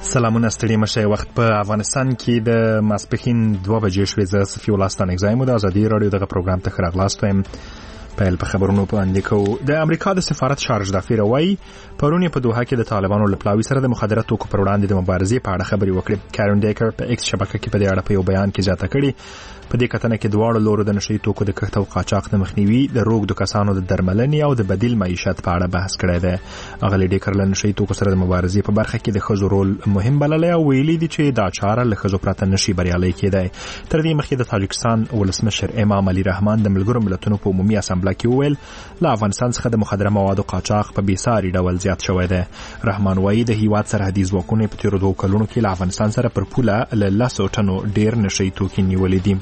سلامونه ستړي مشه. وخت په افغانستان کې د ماسپښین 2 بجې شوې. زه صفي الله ستانګزایم د ازادي رادیو دغه پروګرام ته راغلاست وایم. په خبرونو باندې کو د امریکا د سفارت شارج دافیر وای پرونی په دوحه کې د طالبانو لپلاوي سره د مخدره توکو پر وړاندې د مبارزې په اړه خبري وکړي. کارن ډیکر په ایکس شبکه کې په دې اړه په یو بیان کې ځاته کړي. په دې کتنه کې دواړو لورو د نشي توکو د کښت او قاچاق د مخنیوي، د روغ د کسانو د درملنې او د بدیل معیشت په اړه بحث کړی دی. اغلی ډیکر له نشي توکو سره د مبارزې په برخه کې د خزو رول مهم بللی او ویلي دي چې دا چاره له خزو پرته نشي بریالي کېدای. تر دې مخکې د تاجکستان ولسمشر امام علي رحمان د ملګرو ملتونو په عمومي اسامبله کې وویل له افغانستان څخه د مخدره موادو قاچاق په بیساري ډول زیات شوی دی. رحمان وایي د هیواد سرحدي ځواکونو په تیرو 2 کلونو کې له افغانستان سره پر پوله له 10 ټنو ډیر نشي توکي نیولې دي.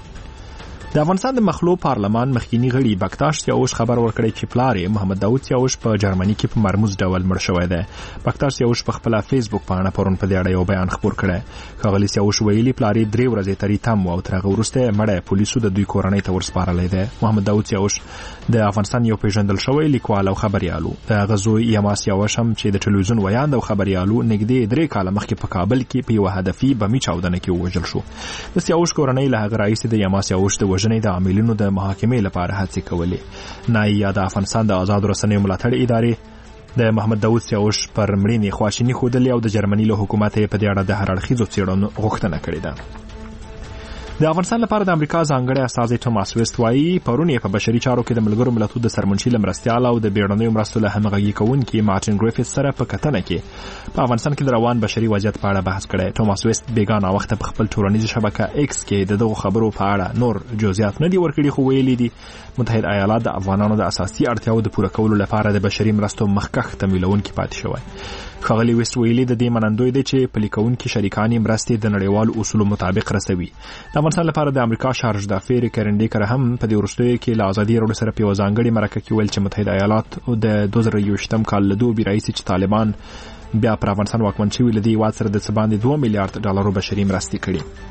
د افغانستان د مخلو پارلمان مخکینی غړي بکتاش سیاوش خبر ورکړی چې پلار محمد داوود سیاوش په جرمني کې په مرموز ډول مړ شوی دی. بکتاش سیاوش په خپل فیسبوک باندې پرون په دې اړه یو بیان خبر کړی. خغلی سیاوش ویلي پلار 3 ورځې تری تم او تر هغه وروسته مړ پولیسو د دوی کورنۍ ته ورسپارلې ده. محمد داوود سیاوش د افغانستان یو پیژندل شوی لیکوال او خبريالو. د غزو یما سیاوش هم چې د ټلویزیون ویاند او خبريالو نږدې 3 کاله مخکې په کابل کې په یو هدفي بمي چاودنه کې وژل شو. د سیاوش کورنۍ له هغه رئیس د یما سیاوش د وژنې د عاملینو د محاکمې لپاره هڅې کولې. نایي د افغانستان د آزاد رسنیو ملاتړ ادارې د محمد داوود سیاوش پر مړینې خواشیني ښودلې او د جرمني له حکومت په دې اړه د هر اړخیزو څېړنو غوښتنه کړې ده. د افغانستان لپاره د امریکا ځانګړی استازی ټوماس ویست وایي پرون په بشري چارو کې د ملګرو ملتونو د سرمنشي لمرستيال او د بیړنیو مرستو له همغږي کوونکي مارټین ګریفیث سره په کتنه کې په افغانستان کې د روان بشري وضعیت په اړه بحث کړی. ټوماس ویست بیگانه وخت په خپل ټولنیز شبکه ایکس کې دغه خبرو په اړه نور جزئیات نه دی ورکړي، خو ویلي دي متحده ایالات د افغانانو د اساسي اړتیاو د پوره کولو لپاره د بشري مرستو مخکښ تمویلونکي پاتې شوی. خغلی ویست ویلي د دې منندوی دی چې پلیکونکي شریکان مرستې د نړیوالو اصولو مطابق رسوي. د افغانستان لپاره د امریکا شارج دافیر کارن ډیکر هم په دې وروستیو کې له ازادي رادیو سره په ځانګړي مرکه کې ویل چې متحده ایالات د 2021 کال له 2 رئیس چې طالبان بیا پر افغانستان واکمن شوي له دې هیواد سره د څه باندې 2 میلیارډ ډالرو بشري مرستې کړي.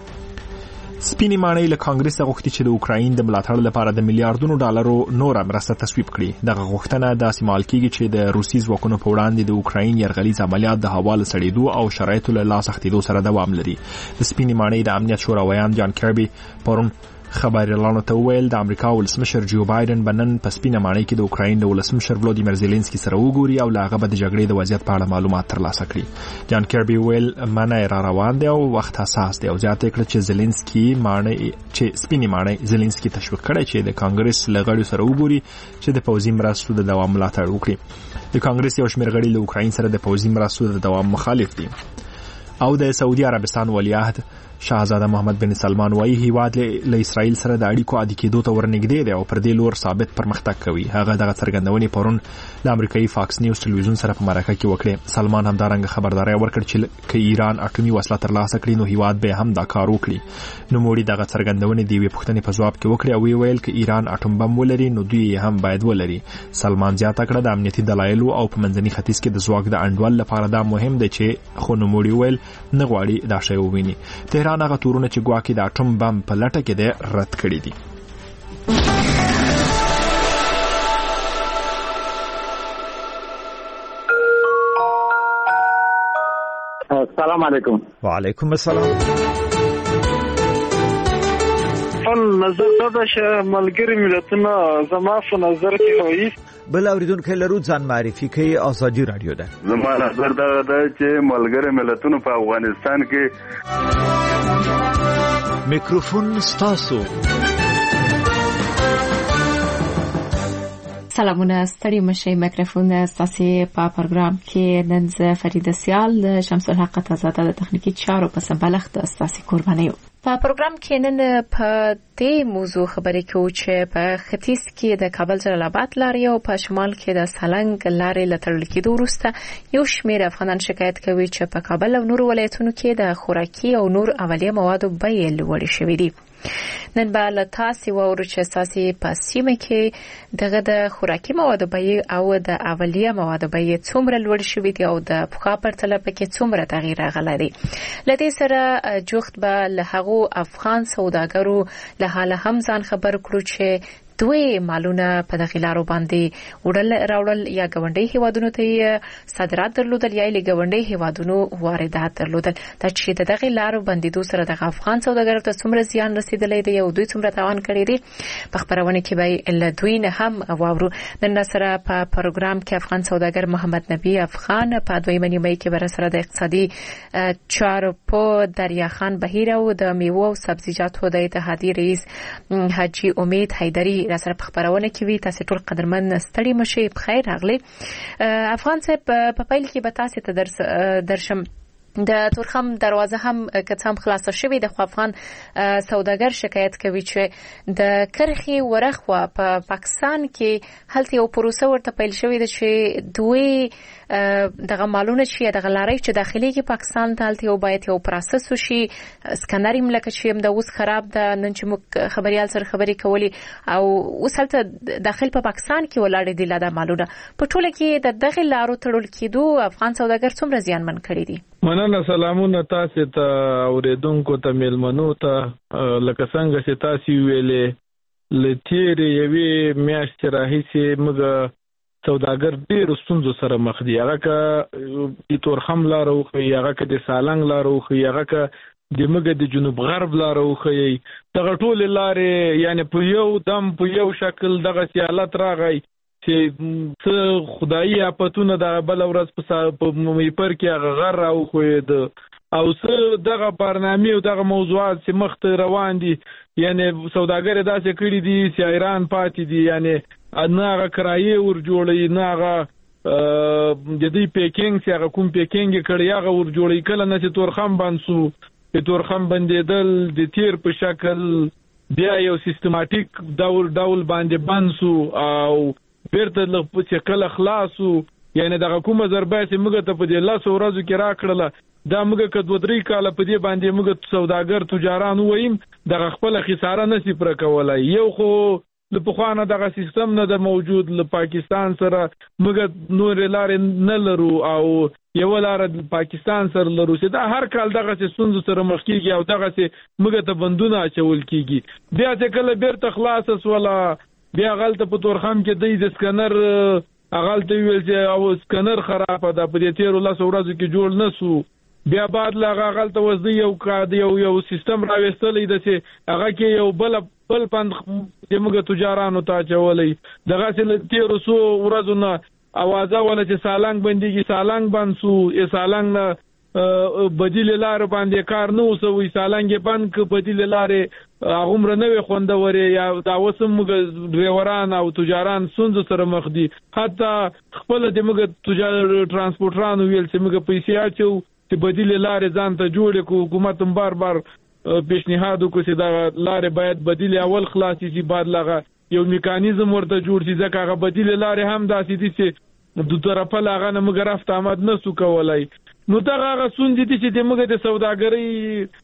سپینی ماڼۍ له کانګرس غوښتي چې د اوکراین د ملاتړ لپاره د میلیارډونو ډالرو نور مرسته تصویب کړي. دغه غوښتنه د سیمال کېږي چې د روسي ځواکونو په وړاندې د اوکراین یرغلیز عملیات د هوا له سړېدو او شرایطو له لاس اخیستو سره دوام لري. د سپینی ماڼۍ د امنیت شورا ویان جان کیربي پرون خبريالانو ته ویل د امریکا ولسمشر جو بایدن بنن په سپینه ماڼۍ کې د اوکراین د ولسمشر ولودیمیر زيلنسکي سره وګوري او لاغه به د جګړې د وضعیت په اړه معلومات ترلاسه کړي. جان کیربي ویل منه را روان دی او وخت حساس دی او ځاته کړ چې زيلنسکي ماڼۍ چې سپینه ماڼۍ زيلنسکي تشویق کړي چې د کانګرس لغړو سره وګوري چې د پوځي مرستو د دوام ملاتړ وکړي. د کانګرس یو شمېر غړي له اوکراین سره د پوځي مرستو د دوام مخالف دي. او د سعودي عربستان ولیعهد شاهزاده محمد بن سلمان وایي هیواد له اسرائیل سره د اړیکو عادي کېدو ته ورنږدې دی او پر دې لور ثابت پرمختګ کوي. هغه دغه څرګندونې پرون د امریکایي فاکس نیوز ټلویزیون سره په مرکه کې وکړه. سلمان همدارنګه خبرداري ورکړ چې که ایران اټومي وسله ترلاسه کړي نو هیواد به هم دا کار وکړي. نو موړي دغه څرګندونې دی پوښتنې په جواب کې وکړه او ویل چې ایران اټوم بم ولري نو دوی هم باید ولري. سلمان زیاته کړه د امنیتي دلایلو او په منځني ختیځ کې د ځواک د انډول لپاره دا مهم دی چې خو نو موړي ویل نه غواړي دا شی وویني. تهران هغه تورونه چې ګواکې د اټوم بم په لټه کې دی رد کړي دي. السلام علیکم. وعلیکم السلام. نظر دا چې ملګری ملتونه زما په نظر کې وایي بل اوریدونکو لرو ځان معرفي کوي ازادي رادیو ده. زما نظر دا چې ملګری ملتونه په افغانستان کې میکروفون ستاسو. سلامونه ستړي مشه. میکروفون ستاسو په پروګرام کې نن زه فریده سیال د شمس الحق تازه د تخنیکی چارو په سمبلښت ستاسو قرباني یم. په پروګرام کې نن په دې موضوع خبرې کوو چې په ختیځ کې د کابل جلال آباد لارې او په شمال کې د سالنګ لارې لتړل کېدو وروسته یو شمېر افغانان شکایت کوي چې په کابل او نورو ولایتونو کې د خوراکي او نور اولیه موادو بیې لوړې شوې دي. نن به له تاسو وورو چې تاسو په سیمه کې دغه د خوراکي موادو بیې او د اولیه موادو بیې څومره لوړ شوې دي او د پخوا پرتله پکې څومره تغییر راغلی دی. لدې سره جوخت به له هغو افغان سوداګرو له حاله هم ځان خبر کړو چې دوی مالونه په دغه لارو باندې راوړل یا ګاونډي هیوادونو ته صادرات درلودل یا لګاونډي هیوادونو واردات درلودل. دا چې دغه لارو باندې دوی سره د افغان سوداګرو ته څومره زیان رسیدلی دی او دوی څومره تاوان کړی دی په خبرونه کې به له دوی نه هم واورو. نن سره په پروګرام کې افغان سوداګر محمد نبی افغان په دویمه نیمه کې بر سره د اقتصادي چارو په دریا خان بهیر او د میوه او سبزیجاتو د اتحادیې رئیس حاجی امید حیدری را سره په خبرونه کې وی. تاسو ټول قدرمن ستړي مشه بخیر راغلي. افغان صاحب په پیل کې به تاسو ته درشم د تورخم دروازه هم کڅام خلاصه شوې د افغان سوداګر شکایت کوي چې د کرخي ورخوا په پاکستان کې هلته یو پروسه ورته پیل شوې ده چې دوی دغه مالونه چې دغه لارې چې داخلي کې پاکستان ته هلته یو باید یو پروسس وشي سکانر ملک چې د اوس خراب ده. نن چې موږ خبريال سره خبرې کولې او اوس هلته داخل په پاکستان کې ولاړ دي لاده مالونه په ټوله کې د دغه لارو تړل کېدو افغان سوداګر څومره زیانمن کړي دي. مننه سلامونه تاسو ته اوریدونکو ته میلمنو ته لکه څنګه چې تاسو ویلې لتیر یوې میاشتې راهیسې موږ سوداګر ډېر ستونزو سره مخ دي. هغه که د تورخم لار او هغه که د سالنګ لار او هغه که د موږ د جنوب غرب لار او دغه ټول لارې یعنی په یو دم په یو شکل دغه سیالت راغی چې خدایي اپتونه د بل ورځ په میپر کې غر او خوید او څه دغه برنامه او دغه موضوعات چې مخ ته روان دي. یعنی سوداګر داسې کړي دي چې ایران پاتې دي. یعنی نه هغه کرایه ور جوړي نه هغه د دې پیکینګ چې هغه کوم پیکینګ کړي هغه ور جوړي کله نه چې تورخم بنسو چې تورخم بندیدل د تیر په شکل بیا یو سیستماتیک ډول باندې بنسو او بیرته له چې کله خلاصو. یعنی دغه کومه ضربه چې موږ ته په دې 10 ورځو کې راکړله دا موږ که 2-3 کاله په دې باندې موږ سوداګر تجاران واییم دغه خپل خساره نسی پر کولای. یو خو د پخوانه دغه سیستم نه د موجود له پاکستان سره موږ نور لارې نه لرو او یو لار د پاکستان سره لرو چې دا هر کال دغه څه سره مخ کیږي او دغه څه موږ ته بندونه اچول کیږي. بیا چې کله بیرته خلاص ولا بیا غلطه په تورخم کې د سکانر غلطه ویل چې او سکانر خراب ده په دې 13 ورځو کې جوړ نسو. بیا بعد لا غلطه وځي یو سیستم راوستلې ده چې هغه کې یو بل پند چې موږ تجارانو ته چولې دغه چې 1300 ورځو نه اوازه ولا چې سالنګ بنديږي سالنګ بنسو سالنګ نه بدیل لار باندې کار نه وسوي سالنګ بند ک بدیل لارې عمر نه وي خوندوري یا دا وسم ډرایوران او تجاران سنځ سره مخ دي. حتی خپل د موږ تجار ترانسپورټران ویل چې موږ پیسې اچو چې بدیل لارې ځان ته جوړ کو حکومت بار پیشنهاد وکړي چې دا لارې باید بدیل اول خلاصي شي بعد لغه یو میکانیزم ورته جوړ شي ځکه هغه بدیل لارې هم داسې دي چې د طرفه لاغه نه موږ رافت آمد نسو کولای. نو دا هغه سون دي چې د موږ د سوداګرۍ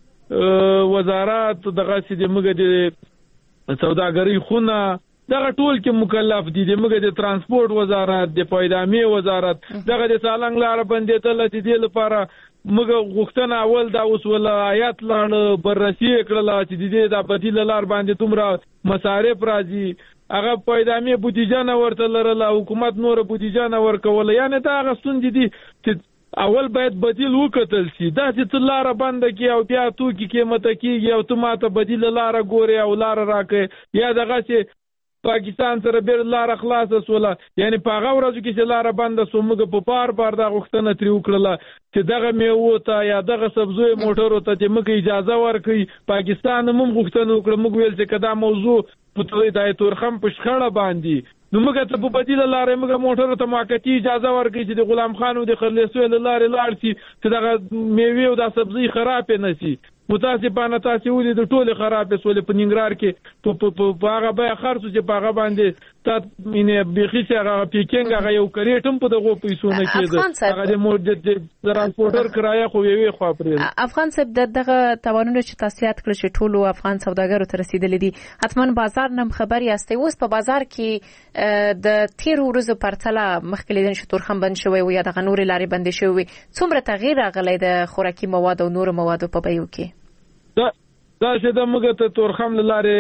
وزارت دغه چې د موږ د سوداګرۍ خونه دغه ټول کې مکلف دي. د موږ د ترانسپورت وزارت د پایدامي وزارت دغه د سالنګ لار بندیدل چې د لپاره موږ غوښتنه اول دا اوس ولایت لاړ بررسي کړل چې د دې د بدیل لار باندې تومره مصارف راځي هغه پایدامي بودیجه نه ورته لرله حکومت نور بودیجه نه ورکول. یعنی دا هغه ستونزې دي چې اول باید بدیل وکتل شي. دا چې لار بند کی او بیا توکي قیمت کیږي او ته ماته بدیل لار ګوري او لار راکې یا دغه چې پاکستان سره بیر لار خلاص وسوله. یعنی په هغه ورځو کې چې لار بند سو موږ په پار دا غوښتنه تری وکړه چې دغه میوه ته یا دغه سبزی موټرو ته چې موږ اجازه ورکړي. پاکستان هم غوښتنه وکړه موږ ویل چې کدا موضوع په د تورخم په شخړه باندې نو موږ ته په بدیل لارې موږ موټر ته موقتی اجازه ورکړي چې د غلام خانو د خرلېسو لارې لاړ شي چې دغه میوه او د سبزی خراب نه شي. متاسفانه تاسو ولې د ټوله خراب سولې په ننګرهار کې په هغه به خرڅ چې په هغه باندې تا مینه بيخي هغه پیکینګ هغه یو کریټم په دغه پیسو نه کېده هغه د موجود ترانسپورټر کرایه خو وی خو پرې. افغان صاحب دغه توانونه چې تاسیات کړ چې ټولو افغان سوداګرو ته رسیدلې دي حتما بازار نم خبر یاستئ. اوس په بازار کې د 13 ورځې پرتله مخکې لیدل چې تورخم بند شوی او یا د غنور لارې بند شوی څومره تغییر راغلی د خوراکي مواد او نور موادو په بیو کې؟ دا چې د موږ ته تورخم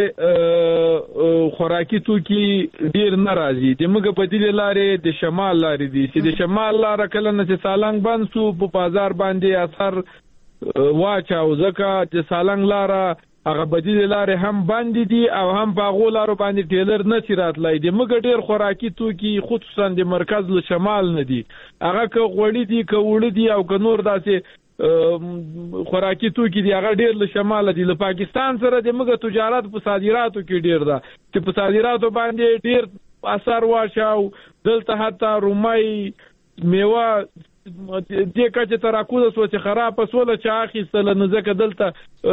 لاره خوراکي توکي ډیر ناراضي د موږ په دې لارې د شمال لارې دي چې د شمال لاره کله نه چې سالنګ بند سو په بازار باندې اثر واچاو ځکه چې سالنګ لاره هغه بدیل لارې هم باندې دي او هم په هغو لارو باندې ټیلر نه چې راتلی دي. موږ ډېر خوراکي توکي خصوصا د مرکز له شمال نه دي، هغه که غوړي دي که اوړه دي او که نور داسې خوراکي توکي دي هغه ډېر له شماله دي. له پاکستان سره د موږ تجارت په صادراتو کې ډېر ده چې په صادراتو باندې ډېر اثر واچاو. دلته حتی رومۍ میوه دې کچه ته راکوزه سوه چې خرابه سوله چې اخیستله، نو ځکه دلته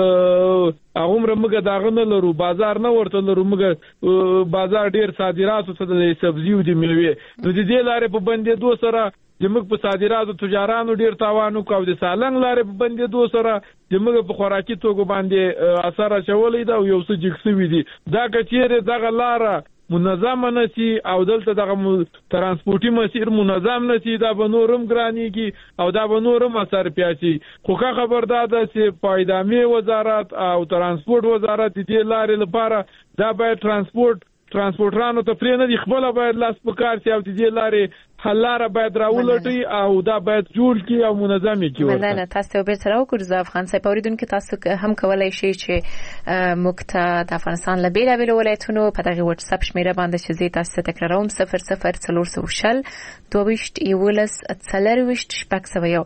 هغومره موږ د هغه نه لرو، بازار نه ورته لرو. موږ بازار ډېر صادراتو ته د سبزي او د میوې، نو د دې لارې په بندېدو سره زموږ په صادراتو تجارانو ډېر تاوان وکړ او د سالنګ لارې په بندېدو سره زموږ په خوراکي توکو باندې اثر اچولی ده او یو څه جګ سوي دي. دا که چیرې دغه لاره منظم نشي او دلته دغه ترانسپورتي مسیر منظم نشي، دا به نورم ګرانیږي او دا به نورم اثر پیاچي. خو که خبر دا ده چې پایدامي وزارت او ترانسپورت وزارت دې لارې لپاره دا باید ترانسپورټرانو ته پرې نه دي، خپله باید لاس په کار شي او دې لارې حل لاره باید راولټي او دا باید جوړ کړي او منظم یې کړي. مننه. تاسو ته بیرته راوګرځو افغان صاحب. اوریدونکو تاسو هم کولی شئ چې موږ ته د افغانستان له بېلابېلو ولایتونو په دغه واتس اپ شمېره باندې چې زه تاسو ته تکراروم 00400 22 11 40 601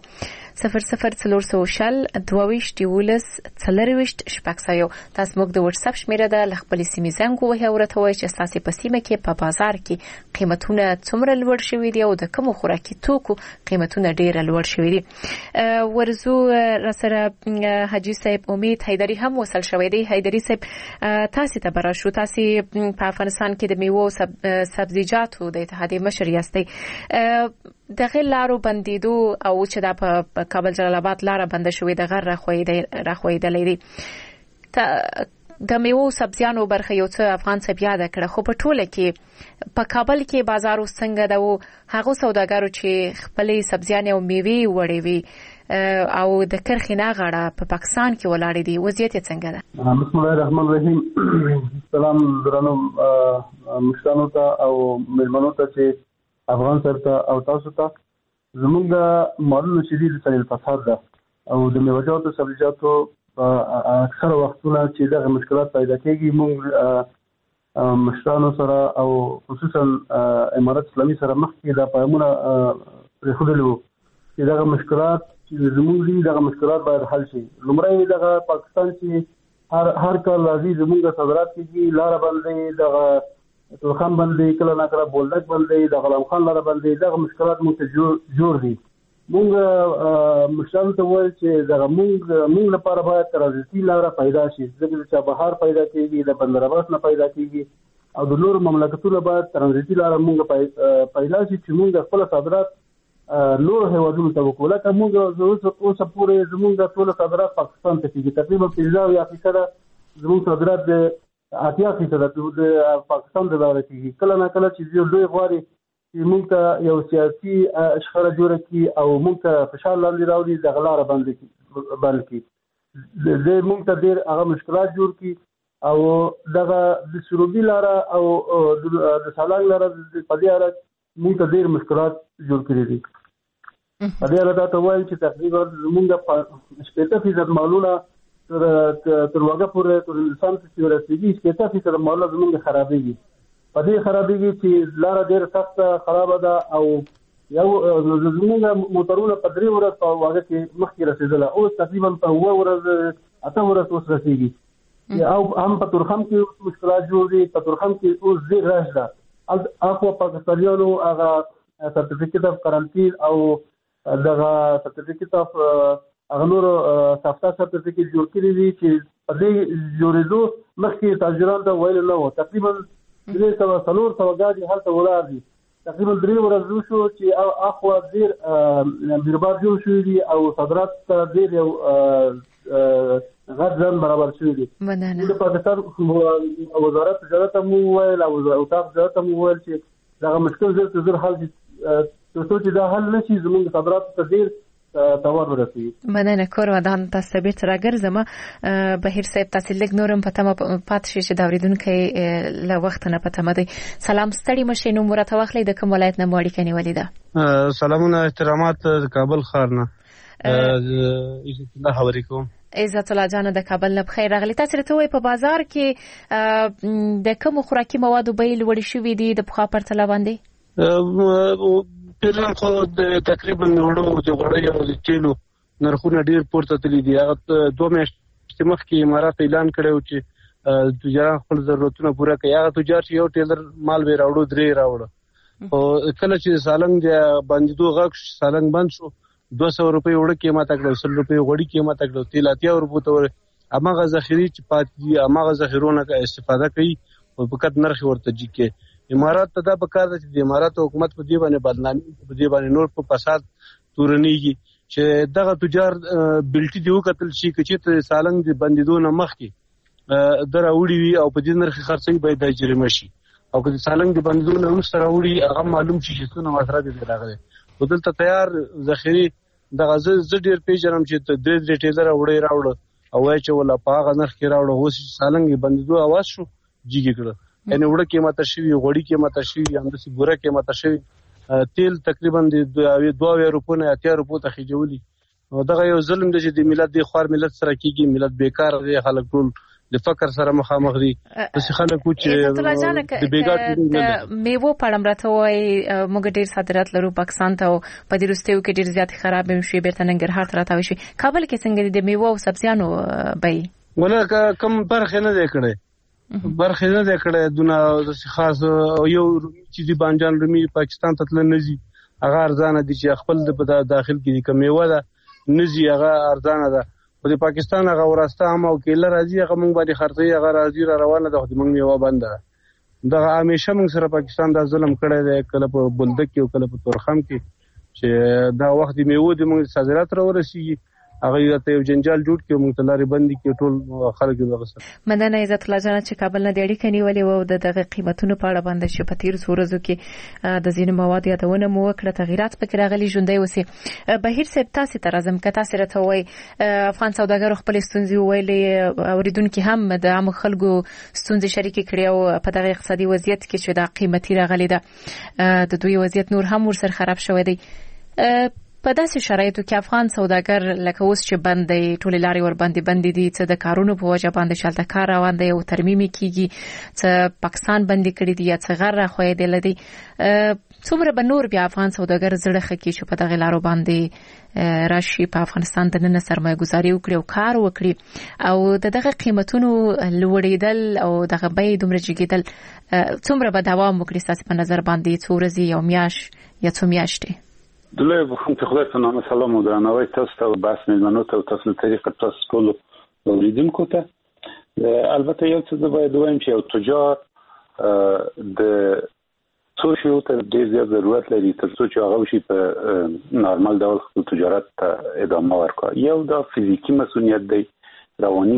00400 22 11 40 601. تاسو موږ د واتس اپ شمېره ده له خپلې سیمې زنګ ووهئ او راته ووایئ چې ستاسې په سیمه کې په بازار کې قیمتونه څومره لوړ شوي دي او د کومو خوراکي توکو قیمتونه ډېره لوړ شوي دي. ورزو راسره حاجي صاحب امید حیدري هم وصل شوی دی. حیدري صاحب تاسې ته به راشو، تاسې په افغانستان کې د میوو او سبزیجاتو د اتحادیې مشر یاستئ. دغه لارو بندیدو او چې دا په کابل جلال آباد لاره بنده شوې د غر راخویدلې دي. د میوو سبزیانو برخه یو څه افغان صاحب یاده کړه، خو په ټوله کې په کابل کې بازار څنګه ده او هغو سوداګرو چې خپلې سبزیانې او میوې وړې وي او د کرخې نه غاړه په پاکستان کې ولاړې دي، وضعیت یې څنګه ده؟ بسم الله الرحمن الرحیم. سلام درنو مشرانو ته او مېلمنو ته چې افغان صاحب ته او تاسو ته. زموږ د مالونو شدید سلیل فساد ده او د میوه‌جاتو سبزیجاتو اکثر وختونه چې دغه مشکلات پیدا کېږي. موږ مشرانو سره او خصوصا امارت اسلامي سره مخکې دا پیغامونه پرېښودلي وو چې دغه مشکلات چې زموږ دي دغه مشکلات باید حل شي. لومړی دغه پاکستان چې هر کال راځي زموږ صادرات کېږي، لاره بندې، دغه تورخم بندې، کله نه کله بولدک بندې، د غلام خان لاره بندې، دغه مشکلات موږ ته جوړ دي. موږ مشرانو ته وویل چې دغه موږ لپاره باید ترانزیتي لاره پیدا شي، ځکه چې چابهار پیدا کېږي، د بندر عباس نه پیدا کېږي او د نورو مملکتونو باید ترانزیتي لاره موږ پیدا شي چې موږ خپل صادرات نورو هیوادونو ته وکړو. لکه موږ اوسه پورې زموږ ټول صادرات پاکستان ته کېږي، تقریبا 15% زموږ صادرات د 80% د پاکستان د لارې کېږي. کله نه کله چې یو لوی غواړي چې موږ ته یو سیاسي شخړه جوړه کړي او موږ ته فشار لاندې راوړي، دغه لاره بند کړي، موږ ته ډېر هغه مشکلات جوړ کړي او دغه د سروبي لاره او د سالنګ لاره په دې اړه موږ ته ډېر مشکلات جوړ کړي دي. په دې اړه دا ته وایم چې تقریبا زموږ 80% مالونه تر وګه پورې تر انسان چې ورسېږي 80% مالونه زموږ خرابېږي. په دې خرابېږي چې لاره ډېره سخته خرابه ده او یو زموږ موټرونه په 3 ورځ په وګه کې مخکې رسېدله، اوس تقریبا په 8 ورځ اوس رسېږي. او هم په تورخم کې مشکلات جوړ دي. په تورخم کې اوس ډېر رش ده، اخوا پاکستانیانو هغه سرټیفیکټ اف کرنټین او دغه سرټیفیکټ اف هغه نور سافتا سرټیفیکټ جوړ کړي دي چې په دې جوړېدو مخکې تاجران ته ویل نه و. تقریبا 300 ګاډي هلته ولاړ دي. تقریبا 3 ورځې شو چې اخوا ډېر بیربار جوړ شوي دي او صادرات ته ډېر یو غټ ځان برابر شوي دي. د پاکستان وزارت تجارت هم وویل او اتاق تجارت هم وویل چې دغه مشکل زر حل شي. تر څو چې دا حل نه شي زموږ صادرات ته ډېر تاوان ورسي. مننه کور ودان تاسو به تر ګرځم بهیر صاحب تاسو لګ نورم پته ما پات شي چې دا اوریدونکو له وخت نه پته مده. سلام ستړي مشه نو مرته واخلې د کوم ولایت نه موړی کني ولیدا. سلامونه احترامات کابل ښار نه. عزت الله حوریکم. عزت الله جان د کابل نه بخیر راغلی. تاسو ته وای په بازار کې د کوم خوراکي موادو بیل وړي شوې دي د پخوا پرتله باندې؟ پیران خو تقریبا وړو د غوړی او د تیلو نرخونه ډیر پورته تللی دي. هغه 2 میاشتې مخکې امارات اعلان کړو چې تجاران خپل ضرورتونه پوره کوي. هغه تجار چې یو ټیلر مال به راوړو 3 راوړو او کله چې سالنګ د باندې غږ سالنګ بند شو 200 روپۍ وړ قیمت کړو 100 روپۍ وړ قیمت کړو تیل 80 روپۍ ته امغه ذخیره چې پات دي امغه ذخیرونه استفاده کوي او فقط نرخ ورته جګه. امارات ته دا په کار ده چې د امارات حکومت په دې باندې بدنامي په دې باندې نور په فساد تورنيږي چې دغه تجار بلټي دی وکتل شي چې ته سالنګ د بندیدو نه مخکې دراوړي وي او په دې نرخ خرڅي به د جریمه شي او که سالنګ د بندیدو نه وروسته راوړي هغه معلوم شي چې څونه مصرف دي راغلي. ودلته تیار ذخیره دغه زه ډیر پیژنم چې د ریټیلر وړي راوړ او وای چې ولا په هغه نرخ کې راوړ اوس سالنګ بندیدو اواز شو جګی کړ. یعنی وړه قیمت شوی غوړی قیمت شوی هم د سیګوره قیمت شوی تیل تقریبا د 2 روپو نه 80 روپو ته خېجولي. دغه یو ظلم دی چې د ملت د خوار ملت سره کیږي. ملت بیکار دی خلک ټول د فقر سره مخامخ دي. د خلکو چې د بیګات میوه پړم راته وای موږ ډیر صادرات لرو پاکستان ته او په دې وروستیو کې ډیر زیات خراب هم شي بیرته ننګرهار ته راته شي. کابل کې څنګه د میوه او سبزیانو بای ولا کم برخه نه دی کړی برخه نه دی کړی دونه خاص یو چې دی بانجان رومي پاکستان ته تل نزي هغه ارزانه دي چې خپل د داخل کې کمیوه ده نزي هغه ارزانه ده. په د پاکستان هغه ورسته هم او کله راځي هغه مونږ باندې خرڅي هغه راځي را روانه ده خو مونږ میوه بنده ده. همیشه مونږ سره پاکستان دا ظلم کړی دی کله په بلدک کې او کله په تورخم کې چې دا وخت د میوه د مونږ صادرات را ورسیږي هغه ته یو جنجال جوړ کړي مونږ تلاري بندي کې ټول خلک دغه. مننه عزت الله جان چې کابل نه د اړیکې نیولې وو د دغه قیمتونو په اړه باندې چې په تیر ورځو کې د ځینو مواد یادونه مو وکړه تغیرات پکې راغلي ژوندۍ وسی. بهیر صاحب تاسو ته راځم که تاسو راته وای افغان سوداګرو خپل ستونزې ویلې اوریدونکو هم د عام خلکو ستونزې شریک کړي او په دغه اقتصادي وضعیت کې چې د قیمتي راغلي ده د دوی وضعیت نور هم ورسره خراب شوی دی. په داسې شرایطو کې افغان سوداګر لکه اوس چې بندي ټول لاري ور باندې دي چې د کارونو په وجه باندې شالته کار روان دی او ترمیمي کیږي چې پاکستان باندې کړی دی یا څنګه غره خوې دی لدی څومره به نور بیا افغان سوداګر زړه خکې چې په دغه لارو باندې راشي په افغانستان د نن سرمایه گذاري وکړي او کار وکړي او دغه قیمتونو لوړېدل او دغه بیې دومره جګېدل څومره به دوام وکړي تاسو په نظر باندې څو ورځې یو میاش یا څو میاشتې؟ دلته بخوام ته خدای په نامه سلام او درناوی تاسو ته بحث میلمنو ته تاسو له طریقه تاسو ټول اوریدونکو ته. البته یو څه باید وایم چې یو تجار د سوشیو ته ډیر زیات ضرورت لري تر څو چې هغه شي په نارمل ډول خپل تجارت ته ادامه ورکړي. یو دا فزیکی مسؤلیت دی رواني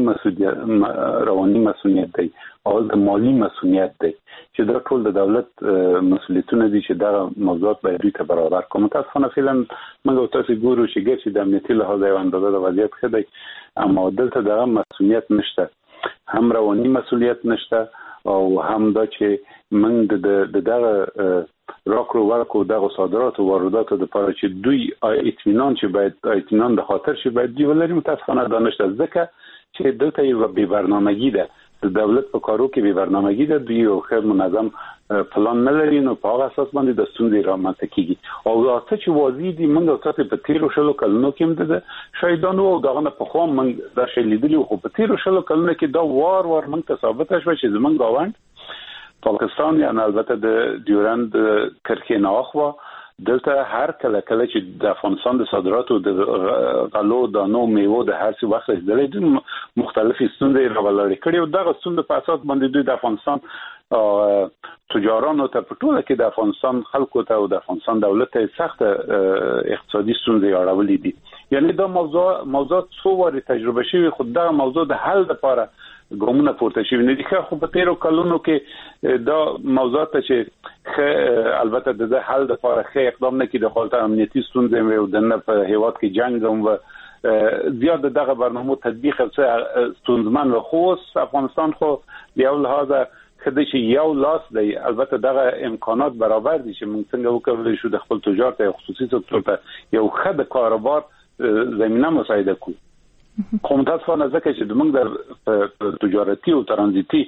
مسؤلیت دی او د مالی مسؤلیت دی چې دا ټول د دولت مسؤلیتونه دي چې دا موضوعات باید دوی ته برابر کوي. متاسفانه فعلا موږ تاسو ګورو چې ګرځي د امنیتي لحاظ یو اندازه د وضعیت ښه دی اما دلته دا مسؤلیت نشته هم رواني مسؤلیت نشته او هم دا چې موږ د دغه راکړو ورکو دغه صادرات او وارداتو لپاره چې دوی اطمینان چې باید اطمینان د خاطر چې باید دی ولري متاسفانه دا نشته ځکه چې دلته یو بې برنامه‌ګي ده د دولت په کارو کې بې برنامه‌ګي ده دوی یو ښه منظم پلان نه لري نو په هغه اساس باندې د ستونزې رامنځته کیږي او دا چې واضح دي موږ تاسو په تیرو شلو کلونو کې د شهیدانو او دغه په خوا موږ دا شی لیدلی خو په تیرو شلو کلونو کې دا وار موږ ته ثابت شوه چې زمونږ گاوند پاکستان یا البته د ډیورند کرکې نه اخوا دلته هر کله چې د افغانستان د صادراتو د غلو دانو میوه د هر څه وخت د مختلفې ستونزې راولري کړي او دغه ستونزې په اساس باندې دوی د افغانستان تجارانو ته په ټوله کې د افغانستان خلکو ته او د افغانستان دولت ته سخت اقتصادي ستونزې اړولې دي. یعنی دا موضوع څو واره تجربه شوی خو دا موضوع د حل لپاره ګامونه پورته شوي نه دي. خو په تیرو کلونو کې دا موضوعات چې البته د حل لپاره ښه اقدام نه کړي، خو ته امنیتي ستونزې او د نه په هیواد کې جنگ هم زیات دغه برنامه تطبیق څه ستونزمن و. خو افغانستان خو یو لحاظه خدای چې یو لاس دی، البته دغه امکانات برابر دي چې موږ څنګه وکولای شو د خپل تجارت او خصوصي سکتور ته یو ښه د کاروبار زمينه مساعده کو. خو متاسفانه ځکه چې موږ د تجارتي او ترانزیتي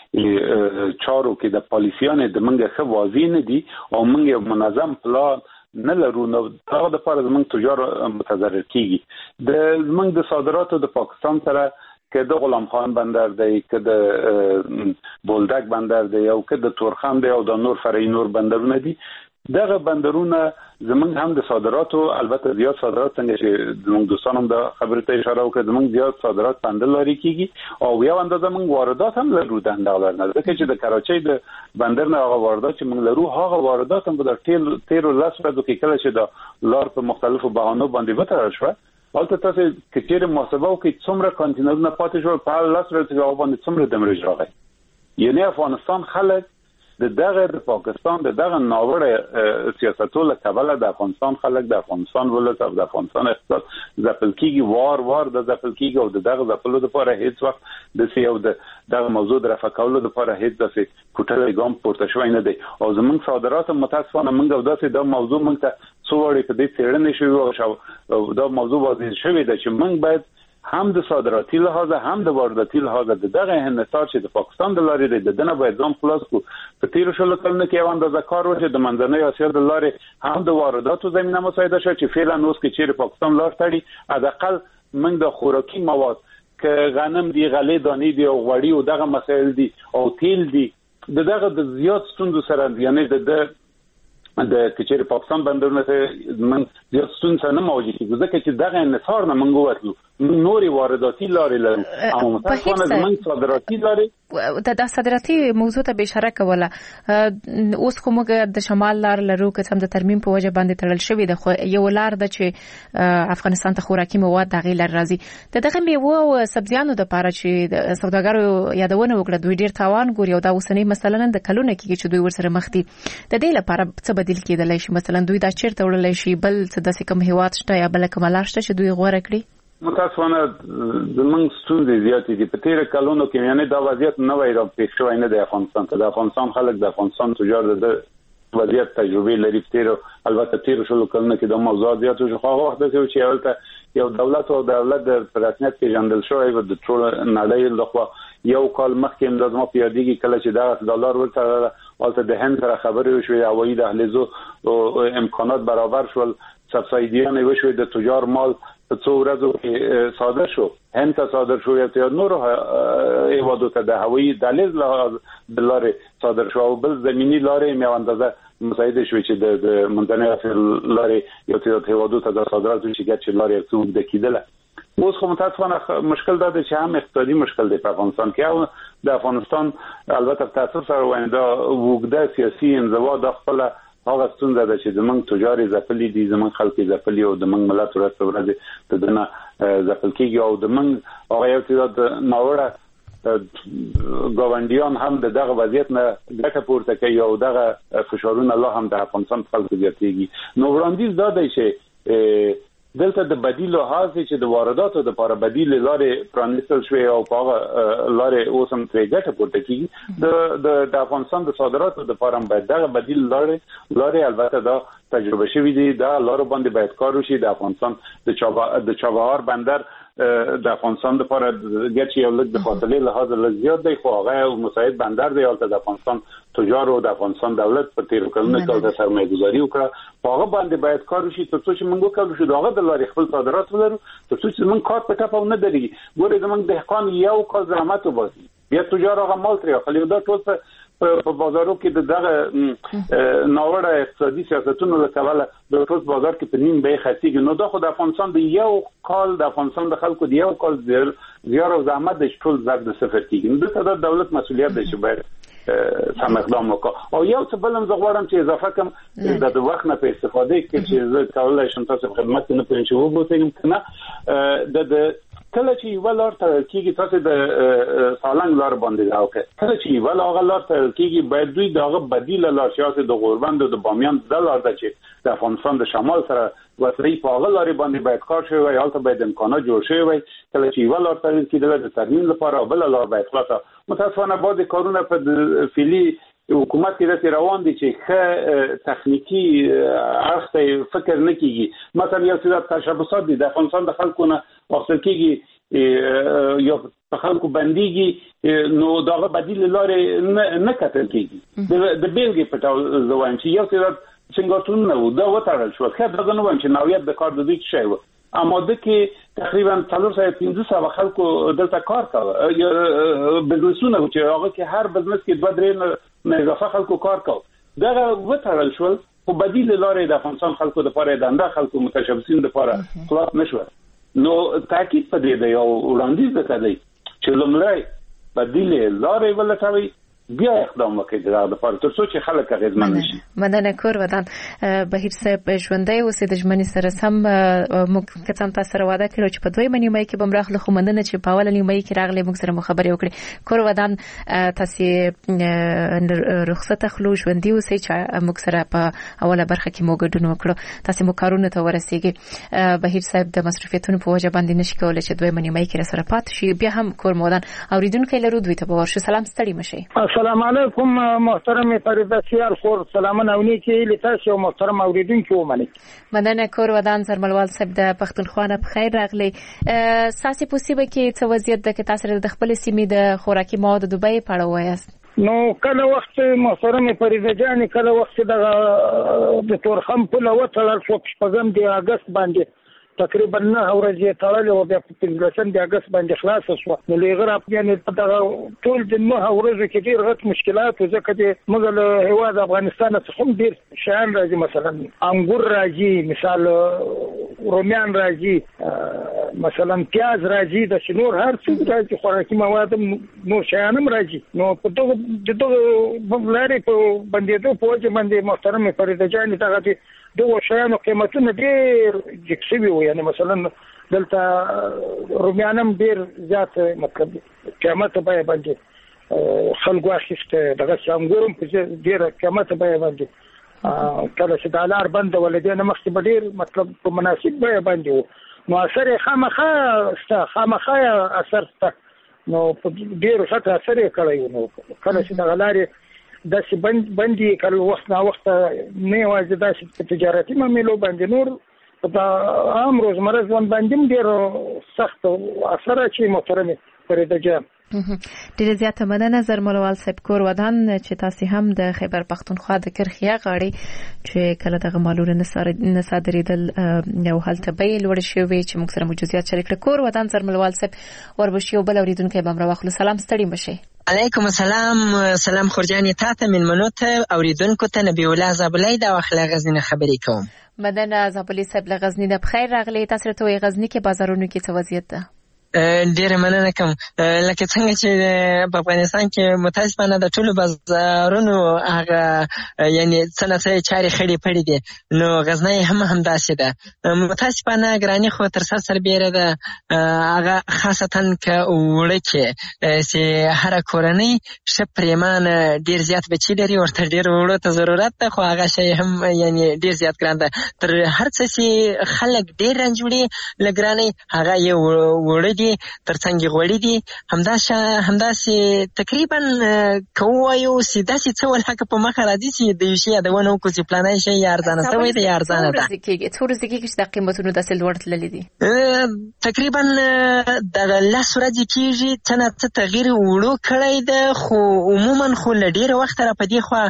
چارو کې د پالیسیان د موږ ښه واضح نه دي او موږ یو منظم پلان نه لرو، نو دا د لپاره موږ تجار متضرر کیږي. د موږ د صادراتو د پاکستان سره که د غلام خان بندر دی، که د بولدک بندر دی او که د تورخم دی او د نور فرعي نور بندرونه دي، دغه بندرونه زمونږ هم د صادراتو البته زیات صادرات څنګه چې زمونږ دوستان هم د خبرې ته اشاره وکړه، زمونږ زیات صادرات پاندل لري کیږي او یو اندازه موږ واردات هم لرو د اندازه نه، ځکه چې د کراچۍ د بندر نه هغه واردات چې موږ لرو هغه واردات هم د تیرو لاس ورځو کې کله چې د لار په مختلفو بهانو باندې وتړل شو، البته تاسو کچېره محاسبه وکړئ څومره کانټینرونه پاتې شو په لاس ورځو کې باندې څومره دمرج راغی. یعنی افغانستان خلک د پاکستان دغه ناوړه سیاستو له کبله د افغانستان خلک د افغانستان ولس او د افغانستان اقتصاد ځپل کیږي، وار د ځپل کیږي او دغه ځپلو لپاره هیڅ وخت د سیو دغه موضوع د رفع کولو لپاره هیڅ داسې کوټه ګام پورته شوی نه دی. او زموږ صادرات متاسفانه موږ او داسې د موضوع موږ ته څو وړي په دې څېړنې شوی او دا موضوع واضح شوی دی چې موږ باید هم د صادراتي لحاظه هم د وارداتي لحاظه دغه انحصار چې د پاکستان د لارې د دنه باید ځان خلاص کو. په تیرو شلو کلونو کې یو اندازه کار وشو د منځنۍ اسیا د لارې هم د وارداتو زمينه مساعده شو چې فعلا اوس کې چیرې پاکستان لار تړي حداقل موږ د خوراکي مواد ک غنم دی، غلې دانې دی او غوړي او دغه مسایل دي او تیل دي دغه د زیات ستونزو سره یعنی د کچېره پاکستان بندرونه ته من زیات ستونزه نه مواجه کیږي ځکه چې دغه انحصار نه منغو وتلو نوري وارداتي لارې لرو او متاسفانه زموږ صادراتي لارې د صادراتي موضوع ته به اشاره کوله. اوس کومه د شمال لار لرو که هم د ترمیم په وجه باندې تړل شوی د خو یو لار د چې افغانستان ته خوراکي مواد دغه لار راځي دغه میوه او سبزیانو د پاره چې د سوداګرو یادونه وکړه دوی ډیر تاوان ګوري او دا اوسنۍ مثلا د کلونه کې چې دوی ورسره مخ دي د دې لپاره څه بدیل کېدلای شي، مثلا دوی دا چیرته وړلای شي بل څه د کوم هیواد شته یا بل کوم لار شته چې دوی غوړه کړي. متاسفانه زمونږ ستونزې زیاتې دي. په تیرو کلونو کې یعنی دا وضعیت نه وای را پیښ شوی نه د افغانستان ته. د افغانستان خلک د افغانستان تجار د وضعیت تجربه لري. البته تیرو شلو کلونو کې د موضوع زیاتو شو هغه وخت چې البته یو دولت او دولت د رسمیت کې جندل شوی و د ټول نړۍ لخوا یو کال مخکې امداد ما پیادېږي کله چې دا ډالر ورته البته د هند سره خبرې وشوې هوایي دهلیزو او امکانات برابر شول، سبسایډیان وشوې د تجار مال په څو ورځو کې صادر شو، هند ته صادر شو یا نور هیوادو ته د هوایي دهلیز د لارې صادر شو او بل زمینی لارې مې اندازه مساعده شوې چې د منځنۍ اسیا لارې یو څه هیوادو ته د صادراتو چې ګټه لارې څو د کېدله. اوس خو متاسفانه مشکل دا دی چې هم اقتصادي مشکل دی په افغانستان کې او د افغانستان البته په تاسو سره ویندا وګړه سیاسي انزوا د خپل هغه ستونزه ده چې زمونږ تجاري ځپلي دي، زمونږ خلک ځپلي او زمونږ ملت ورځ د دنه ځپل کېږي او زمونږ هغه یو څه د ناوړه ګاونډیان هم دغه وضعیت نه ګټه پورته کوي او دغه فشارونه لا هم د افغانستان خلکو زیاتېږي. نو وړاندیز دا دی چې دلته د بدیل حاصل چې د وارداتو د لپاره بدیل لارې پرانیستل شوی او هغه لارې اوس هم ترې ګټه پورته کیږي. د افغانستان د صادراتو د لپاره باید دغه بدیل لارې البته دا تجربه شوی دي، دا لارو باندې باید کار وشي. د افغانستان د چابهار بندر د افغانستان لپاره ګټه یو لږ د فاصله لحاظ زیات دی خو هغه مساعد بندر دی او د افغانستان تجار او د افغانستان دولت په تیر کلونو کې د سرمایه‌ګذاري وکړه هغه باندې باید کار وشي تر څو چې موږ وکړو چې دغه د لارې خپل صادرات ولرو تر څو چې موږ کار په ټاپو نه درېږي. ګورې زموږ دهقان یو کال زحمت وباسي بیا تجار هغه مال ترې اخلي دا ټول په بازارو کې دغه ناوړه اقتصادي سیاستونو له کبله د ټول بازار کې په نیم به خسیږي. نو دا خو د افغانستان د یو کال د افغانستان د خلکو د یو کال زیار او زحمت د ټول زړه د صفر کېږي. نو دا د دولت مسؤلیت دی چې باید سم اقدام وکړو. او یو څه بل هم زه غواړم چې اضافه کوم د وخت نه په استفاده کې چې زه کولای شم تاسو خدمت نه پېژنم چې وګورئ کنه د کله چې یو لار ته کېږي تاسو د سالنګ لار باندې راوکه کله چې یو لار ته کېږي باید دوی دغه بدیل لار شاسې د غوربند او د بامیان د لار د چې د افغانستان د شمال سره وسري په هغه لارې باندې باید کار شوی وي حالت باید امکانات جوړ شوی وي کله چې یو لار ته کېږي د ترمیم لپاره بل لار باید خلاصه متاسفانه بعض کارونه په فعلی حکومت کې داسې روان دي چې ښه تخنیکی اړخ ته فکر نه کیږي مثلا یو څه تشبثات دي د افغانستان د خلکو نه واخیستل کیږي یا په خلکو بنديږي نو دغه بدیل لارې نه کتل کیږي د بیلګې په ډول زوایم چې یو څه څنګه نو دا وترل شو خو دا نه وایم چې نویت د کار د دوی شی و اما د کې تقریبا 350 خلکو دلته کار کوي یا بزنسونه چې هغه کې هر بزنس کې 2-3 نه اضافه خلکو کار کوي دا وترل شو په بدیل لارې د افغانستان خلکو د پاره د خلکو متشبثین د پاره خلاص نشو نو تاکید په دې دی او وړاندیز وکړي چې لومړی بدیل لارې ولټوي بیا اقدام وکړي دا د پاره تر څو چې خلک اغیزمن شي مدنه کور ودان بهیر صاحب ژوندۍ اوسې د ژمنې سره سم موږ کڅم تاسو سره وعده کړو چې په دوی منی مې کې بمراخله خو مندنه چې په اول نیمه کې راغلي موږ سره خبرې وکړي کور ودان تاسو رخصت خلو ژوندۍ اوسې چې موږ سره په اوله برخه کې موږ ګډون وکړو تاسو مو کارونه ته ورسېږي بهیر صاحب د مصرفیتونو په وجه باندې نشي کولای چې دوی منی مې کې سره پات شي بیا هم کور مودان اوریدونکو لرو دوی ته په ورشه سلام ستړي مشي السلام علیکم محترم فرید سیال خور سلامونه ونیکی لتاسو محترم اوریدونکو ومني مدنه کور ودان زرملوال صاحب د پښتونخوا په خیر راغلی ساسي پوسیبه کې څه وضعیت د تاسو د خپل سیمې د خوراکي مواد د دوبۍ په اړه وایاست نو کله وخت محترم فرید جان کله وخت د تورخم په لوټل شو په د اگست باندې تقریبا 9 ورځې تړلې او بیا په 15 د اگست باندې خلاص شو نو لغرا یعنی په دغه ټول د 9 ورځې کې ډېر غټ مشکلات ځکه چې موږ له هیواد افغانستان څخه هم ډېر شیان راځي مثلا انګور راځي مثال رومیان راځي مثلا پیاز راځي د شنور هر څه راځي خوراکي مواد نو شیان هم راځي نو په دغه لارې په باندې په وجه باندې محترم فرید جان دغه دوه شیانو قیمتونه ډېر جکسوي وي یعنی مثلا دلته رومیانم ډېر زیات مطلب قیمت به باندې خلکو اخیسته دغه څنګهورم په ډېر قیمت به باندې کله چې دالر بند ولدي نه مخکې به ډېر مطلب په مناسب به باندې نو اثر خامخا اثر نو په ډېر ښه اثر کړی نو کله چې دغه داسې بندي کله وخت نه وخت نه واځي داسې تجارتي معاملو باندې نور په عام روزمره ژوند باندې ډېر سخت اثر چې محترم فرید جان ډېر زیاته مننه زرملوال صاحب کور ودان چې تاسو هم د خیبر پښتونخوا د کرخیا غاړي چې کله دغه مالونه نه صادریدل یو حالت به لوړ شوی چې موږ سره موجودیت شریک کور ودان زرملوال صاحب وربشي او بل اوریدونکو به مروخلو سلام ستړي مشه علیکم السلام سلام خورجانی تاته ملمنو ته اوریدونکو ته نبی الله زابلای د واخله غزنی خبرې کوم مدنه زابلی صاحب له غزنی د بخیر راغلی تاسو ته غزنی کې بازارونو کې څه وضعیت ده ډیره مننه کوم لکه څنګه چې په افغانستان کې متاسفانه د ټولو بازارونو هغه یعنی څنګه چاري خړې پړې دي نو غزنی هم همداسې ده متاسفانه ګرانی خو تر سر بیره ده هغه خاصتا ک وړکه چې هر کورنۍ شپریمان ډیر زیات بچی لري ورته ډیر وړو ته ضرورت ده خو هغه شی هم یعنی ډیر زیات ګران ده تر هر څه چې خلک ډیر رنجوړي لګرانی هغه یو وړ ترڅنګ غوړي دي همداسې تقریبا کوایو سیداسي څه ولکه په مخ راځي چې د یو شی د ونه کو چې پلانای شي ارزانه سوي دی ارزانه ده څور ځکه چې د قیمتونو د سل ورت للی دي تقریبا د لاس ورځي کیږي څنګه تغییر وړو کړی ده خو عموما خو لډیر وخت را پدې خو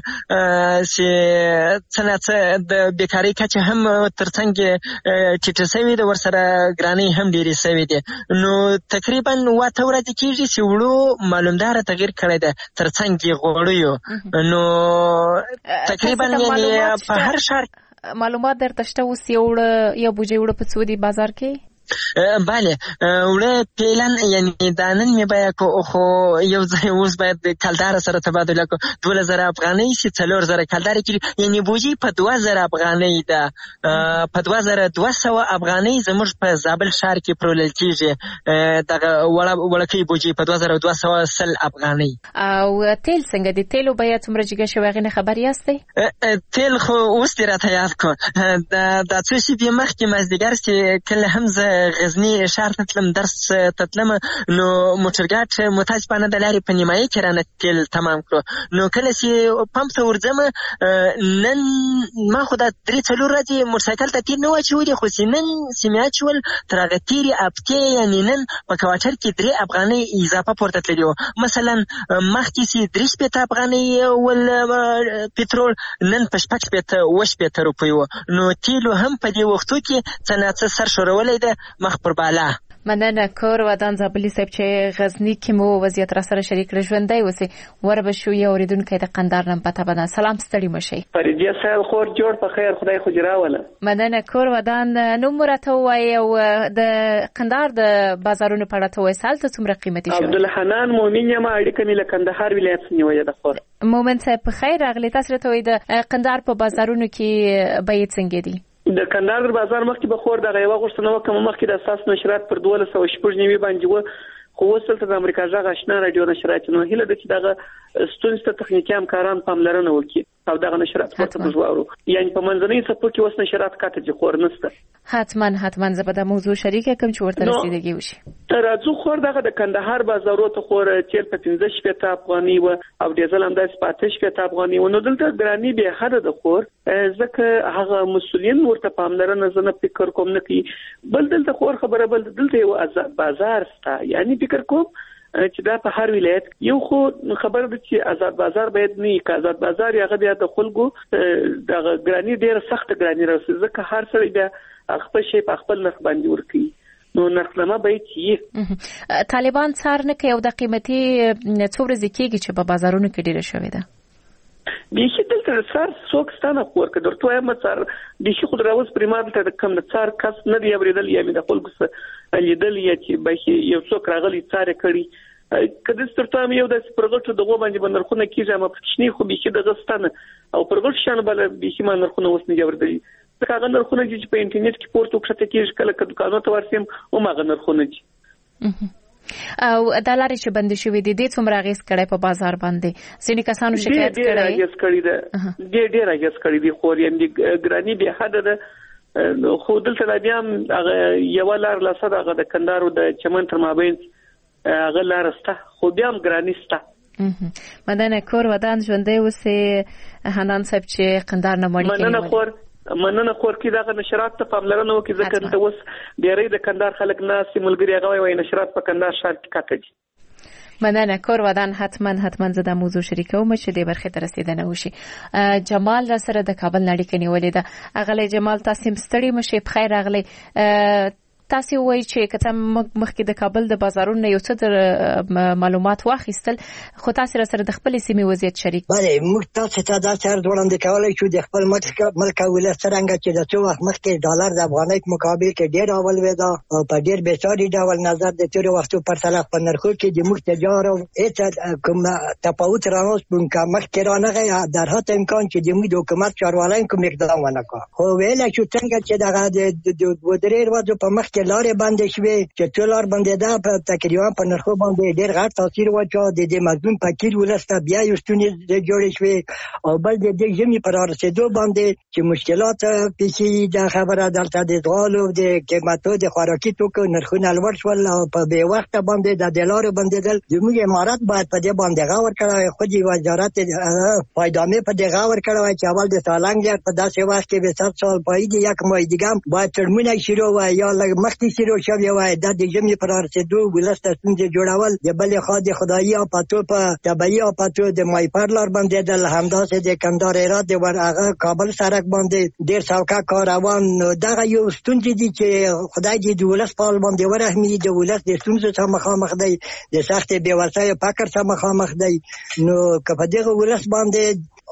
چې څنګه د بیکاری کچه هم ترڅنګ چې تسوي د ورسره ګرانی هم ډیری سوي دي نو تقریبا واته ورځې کېږي چې وړو معلومدار تغییر کړی ده ترڅنګ یې غوړیو نو تقریبا یعنی په هر شهر معلومات درته شته اوس یو بوجي وړو په سعودي بازار کې بله وړه پیلن یعنی دانن می بیا کو خو یو ځای اوس باید کلدار سره تبادله کو 2000 افغانۍ سی 4000 کلدار کړي یعنی بوجي په 2000 افغانۍ ده په 2200 افغانۍ زموږ په زابل ښار کې پرولل کیږي دغه وړکې بوجي په 2200 سل افغانۍ. او تیل څنګه دي؟ تیلو بیا څومره جګه شوی غنه خبر یاستئ؟ تیل خو اوس تر ته یاد کو د څه شي په مخ کې مازدیګر چې کله هم غزنی ښار ته تلم درس ته تلم نو موټرګاټ متاسفانه د لارې په نیمایي کې رانه تیل تمام کړو نو کله چې پمپ ته ورځم نن ما خو د 3-4 ورځې موټرسایکل ته تیر نه واچولې خو چې نن سیمه اچول تر هغه تیرې هفتې یعنی نن په کوارټر کې 3 افغانۍ اضافه پورته تللي وو. مثلا مخکې چې 3 افغانۍ ول پټرول نن په 6 روپۍ وو نو تیلو هم په دې وختو کې څه نه څه سر شورولی ده مخ پر بالا. مننه کور ودان زابلی صاحب چې غزنی کې مو وضعیت را سره شریک کړ ژوندۍ اوسئ. وربشو یو اوریدونکو د قندار نن پته بدن. سلام ستړي مشي. فریدیه صاحب خور جوړ په خیر خدای خو جراوله. مننه کور ودان نو مرته وای او د قندار د بازارونو په اړه ته وای سال ته څومره قیمتي شو؟ عبدالحنان مومن یم اړیکه مې له کندهار ولایت څخه د خور. مومن صاحب په خیر راغلی. تاسو ته وای د قندار په بازارونو کې بیه څنګه دي؟ د کندهار بازار مخکې به خور د غیوا غوښتنه وکم مخکې د اساس نشرات پر 1290 باندې و خو وصلته د امریکا ځغ آشنا رادیو نشرات نو هله د چې دغه ستونزه تخنیکی همکاران پاملرنه وکړي او دغه نشرات ورته بزوارو یعنی په منځنۍ صفحه کې وس نشرات کاته چې خور نسته. حتما زبده موضوع شریکه کوم چې ورته رسیدګي وشي. راځو خور دغه د کندهار بازارو ته خور تیل په 15 افغانۍ و او ډیزل هم د 15 افغانۍ و نو دلته ګرانی به حد د خور ځکه هغه مسولین ورته پاملرنه زنه فکر کوم نه کوي بل دلته خور خبره بل دلته یو بازار ستا یعنی فکر کوم چې دا په هر ولایت یو خو خبر ده چې آزاد بازار باید نه که آزاد بازار هغه بیا د خلکو د ګرانی ډیر سخت ګرانی راځي ځکه هر سړی بیا خپل شی په خپل نرخ باندې ورکړي نو نرخنامه باید چې طالبان څار نه کوي او د قیمتي څومره ځکیږي چې په بازارونو کې ډیره شوې ده. بیخي دلته سر څوک ستانه خور که درته وایم سر بیخي خود راوس پریمار ته کم د څار کس نه دی اوریدل یا مې د خلکو سره لیدل یا چې بیخي یو څوک راغلی څار کړي کله سترته یو د پرغټو دغه باندې بندرخونه کیږي ما پښنی خو بیخي د غستانه او پرغټ شان بل بیخي ما نرخونه وس نه جوړدي ځکه هغه نرخونه چې په انټرنیټ کې پورته کړته کیږي کله دکانو ته ورسیم او ما نرخونه دي او د لارې چې بند شوې دي د څومره غیس کړي په بازار باندې ځینې کسانو شکایت کړي غیس کړي ده ډېر غیس کړي دي خو یې ګرانی به حد ده خو دلته بیا هغه یو لار لاسه هغه د کندهار او د چمن تر مابین هغه لار سته خو بیا هم ګرانی سته. مننه کور ودان ژوندۍ اوسئ حنان صاحب چې قندار نه مړی مننه خور کې دغه نشرات ته پاملرنه وکړي ځکه ته اوس ډېرې د کندهار خلک ناس ملګری هغه وایي نشرات په کندهار ښار کې کاټي. مننه کور ودان حتما زه د موضوع شریکوم چې د برخې ته رسیدنه وشي. جمال را سره د کابل نړۍ نیولې ده. اغلی جمال تاسو ستړي مشه بخیر اغلی تاسو وایي چې کته مخکې د کابل د بازارونو یو څه معلومات واخیستل خو تاسو را سره د خپل سیمې وضعیت شریک. بله موږ تاسو ته دا څر وړاندې کولای شو د خپل ملک ولایت څنګه چې د څو وخت مخکې ډالر د افغانۍ مقابل کې ډیر اول ودا او په ډیر بهتري ډول نظر د تیر وختو پر سلاخ په نرخو کې د موږ تجارو هیڅ کوم تفاوت راوست بونکه مخکې رانغه در حد امکان چې د موږ حکومت چاروالیان کوم اقدام ونکړ خو ویل چې څنګه چې دغه د درې ورځې په مخ لارې باندې شوې چې ټول لار باندې دا په تقریبا په نرخو باندې ډېر غټ تاثیر واچو د دې مضمون پکیر ولسته بیا یو ستونزې جوړې شوې او بل د دې ژمي پر رسیدو باندې چې مشکلات پیښې د خبره درته د غالو د قیمتو د خوراکي توکو نرخونه لوړ شول او په بې وخت باندې د دلار باندې زموږ امارات باید په دې باندې غور کړی خو د وزارت پایدامه په دې غور کړی چې اول د سالنګ په داسې وخت کې به 7 سال پایدې یک ماه دیگه باید ترمونه شروع و یا مخکې شروع شوی وای د ژمي پر رسیدو ولسته ستونزې جوړول د بلې خوا د خدایي اپاتو په طبيعي اپاتو د مایپر لار باندې د همداسې د کندهار هرات د ورغه کابل سړک باندې ډیر سوکا کاروان دغه یو ستونزې دي چې خدای دې د ولس په باندې ورحمي د ولس د ستونزې سره مخامخ دی د سخت بې وسایل فقر سره مخامخ دی نو که په دغه ولس باندې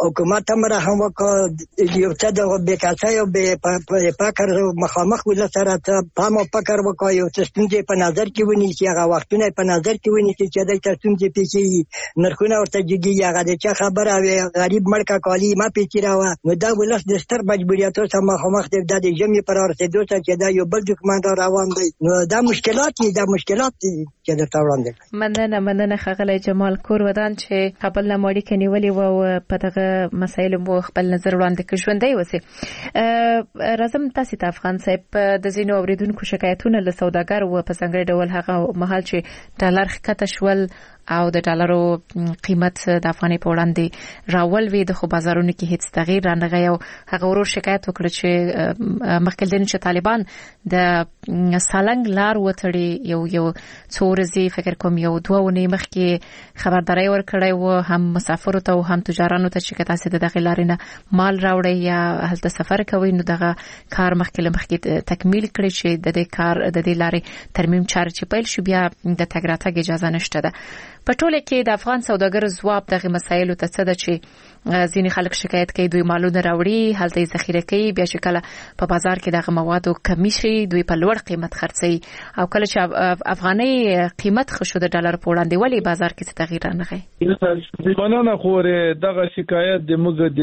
حکومت هم رحم وکړ یو څه د بیکاسۍ او فقر مخامخ ولس سره ته پام او فکر وکړ یو څه ستونزې په نظر کې ونیسي هغه وختونه په نظر کې ونیسي چې دای ته ستونزې پیښیږي نرخونه ورته جګیږي هغه د چا خبره وي غریب مړکه کالي ما پیچی راوه نو دا ولس د ستر مجبوریتو سره مخامخ دی د ژمي پر رسېدو ته چې دا یو بل دښمن را روان دی نو دا مشکلات دي چې درته وړاندې مننه ښاغلی جمال کور ودان چې خپل نموړي کې نیولې و په دغه مسایلو مو خپل نظر وړاندې کړ ژوندۍ اوسئ راځم تاسو ته افغان صاحب د ځینو اوریدونکو شکایتونه له سوداګر و په ځانګړي ډول هغه مهال چې ډالر ښکته شول او د ډالرو قیمت د افغانۍ په وړاندې راولوي د خو بازارونو کې هیڅ تغییر رانغی او هغه ورور شکایت وکړ چې مخکې دین چې طالبان د سالنګ لار وتړي یو څو ورځې فکر کوم یو 2 ونې مخکې خبرداري ورکړی و هم مسافرو ته او هم تجارانو ته چې تاسو د دغه لارې نه مال راوړی یا هلته سفر کوي نو دغه کار مخکې تکمیل کړي چې د دې کار د دې لارې ترمیم چارې چې پیل شو بیا د تګ راتګ اجازه نشته ده په ټوله کې د افغان سوداګر ځواب دغه مسایلو ته څه ده چې ځینې خلک شکایت کوي دوی مالونه راوړي هلته یې ذخیره کوي بیا چې کله په بازار کې دغه موادو کمی شي دوی په لوړ قیمت خرڅوي او کله چې افغانۍ قیمت ښه شو د ډالر په وړاندې ولې بازار کې څه تغییر رانغی مننه خورې دغه شکایت د موږ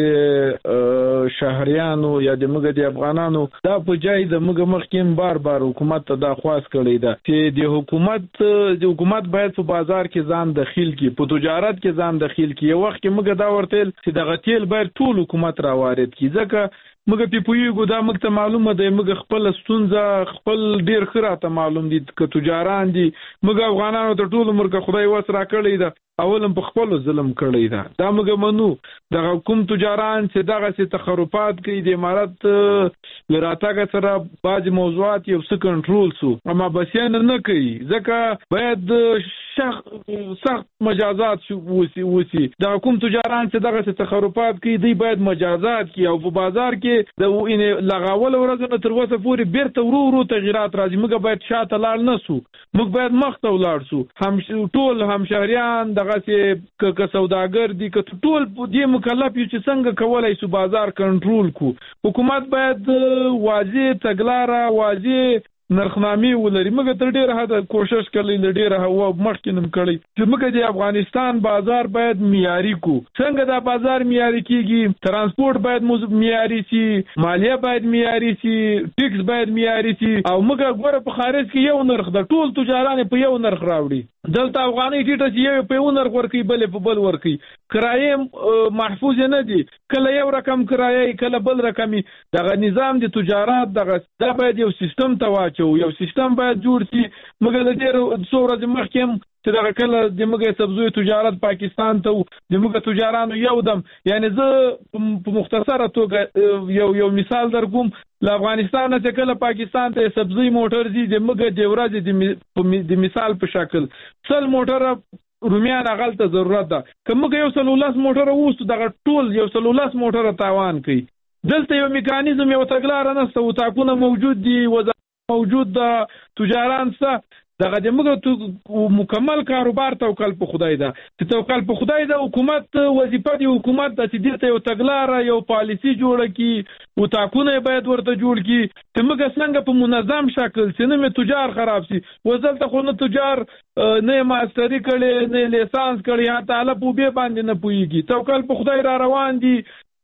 د شهریانو یا د موږ د افغانانو دا په ځای د موږ مخکې بار حکومت ته دا خواست کړی ده چې د حکومت باید په بازار کې ځان داخل کی په تجارت کې ځان داخل کی یو وخت کې موږ دا ورته چې دغه تیل باید ټول حکومت را وارد کی ځکه موږ په پویګو دا موږ ته معلومه ده موږ خپل ستونزه خپل ډیر خراته معلوم دي ک تجاران دي موږ افغانانو ته ټول مرګ خدای وس را کړی ده اولم په خپل ظلم کړی ده دا موږ منو د حکومت تجاران چې دغه سي تخرفات کوي د امارات لراتګ سره باج موضوعات یو څه کنټرول سو اما بسیان نه کوي ځکه باید سخت مجازات وسی د حکومت تجاران چې دغه سي تخرفات کوي دی باید مجازات کوي او په بازار کې د لغاول ورځ تر وسه پورې بیرته ورو تغیرات راځي موږ باید شاته لاړ نه سو موږ باید مخ ته ولاړ سو هم ټول همشهریان دغه سي ک سوداګر دي ک ټول دې مکلف یو چې څنګه کولای سو بازار کنټرول کو حکومت باید واضح تګلاره واضح نرخنامي ولري موږ تر ډیره حد کوشش کړی ډیره هوا مخکینم کړی چې موږ د افغانستان بازار باید معیاري کو څنګه دا بازار معیاري کیږي ترانسپورت باید معیاري شي مالیه باید معیاري شي ټیکس باید معیاري شي او موږ ګوره په خارج کې یو نرخ د ټول تجاران په یو نرخ راوړي دلته افغاني ټیټه چې یو په یو نرخ ورکي بل په بل ورکي کرایه محفوظ نه دي کله یو رقم کرایه کله بل رقمي دغه نظام د تجارت دغه دا باید یو سیستم ته یو سیستم باید جوړ شي موږ د ډېر څو ورځې مخکې چې دغه کله د موږ سبزی تجارت پاکستان ته د موږ تجارانو یو دم یعنی زه په مختصره توګه یو مثال درکوم له افغانستان څخه کله پاکستان ته سبزی موټر زی د موږ د ورځې د مثال په شکل څل موټر رومیان غلطه ضرورت ده که موږ یو سلولاس موټر ووستو دغه ټول یو سلولاس موټر تاوان کوي دلته یو میکانیزم یو تګلاره نشته او تاکونه موجود دي موجود د تجاران څخه دغه د موږ مکمل کاروبار توکل په خدای ده چې توکل په خدای ده حکومت وظیفه دی حکومت د دې یو تګلاره یو پالیسی جوړه کی او تاکونه باید ورته جوړ کی چې موږ څنګه په منظم شکل چې نه تجار خراب شي وزلته خو نه تجار نه ماستری کړي نه لیسانس کړي یا تعالی په به باندې نه پويږي توکل په خدای را روان دي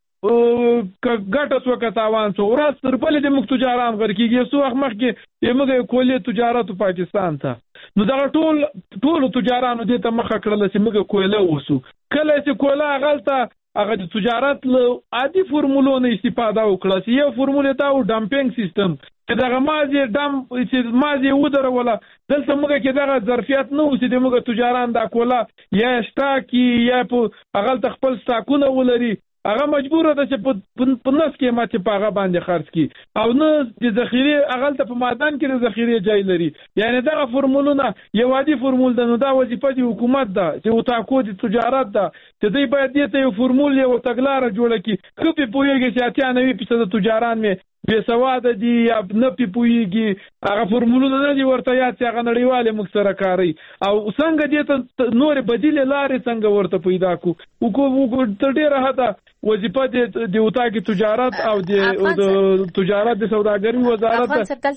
ګټه څوک تاوان څو ورځ تر بلې د مخ تجاران غرکیږي سو وخت مخکې یمغه کولې تجارت پاکستان ته نو دا ټول تجارانو دې ته مخه کړل چې موږ کوله وسو کله چې کوله غلطه هغه د تجارت له عادي فرمولو نه استفاده وکړه چې یو فرموله دا ډمپینګ سیستم چې دغه مازی دم چې مازی ودره ولا دلته موږ کې دغه ظرفیت نه اوسې د موږ تجاران دا کوله یا شتاکی یا په هغه خپل ساکونه ولري هغه مجبور ده چې په نس کې ماته په هغه باندې خرڅ کی او نه د ذخیره هغه ته په مادان کې د ذخیره ځای لري یعنی دغه فرمولونه یو عادي فرمول ده نو دا وظیفه د حکومت ده چې او تاکو د تجارت ده چې دوی باید دې یو فرمول یو تګلاره جوړه کی خو په پوهیږي چې 90% تجاران می بے سواده دي یا نه پوهیږي هغه فرمولونه نه دي ورته یا چې هغه نړیواله مکسره کاری او څنګه دې ته نور بدیل لارې څنګه ورته پیدا کو تر ډیره حدا وظیفه د وتاګي تجارت او د تجارت د سوداګرۍ وزارت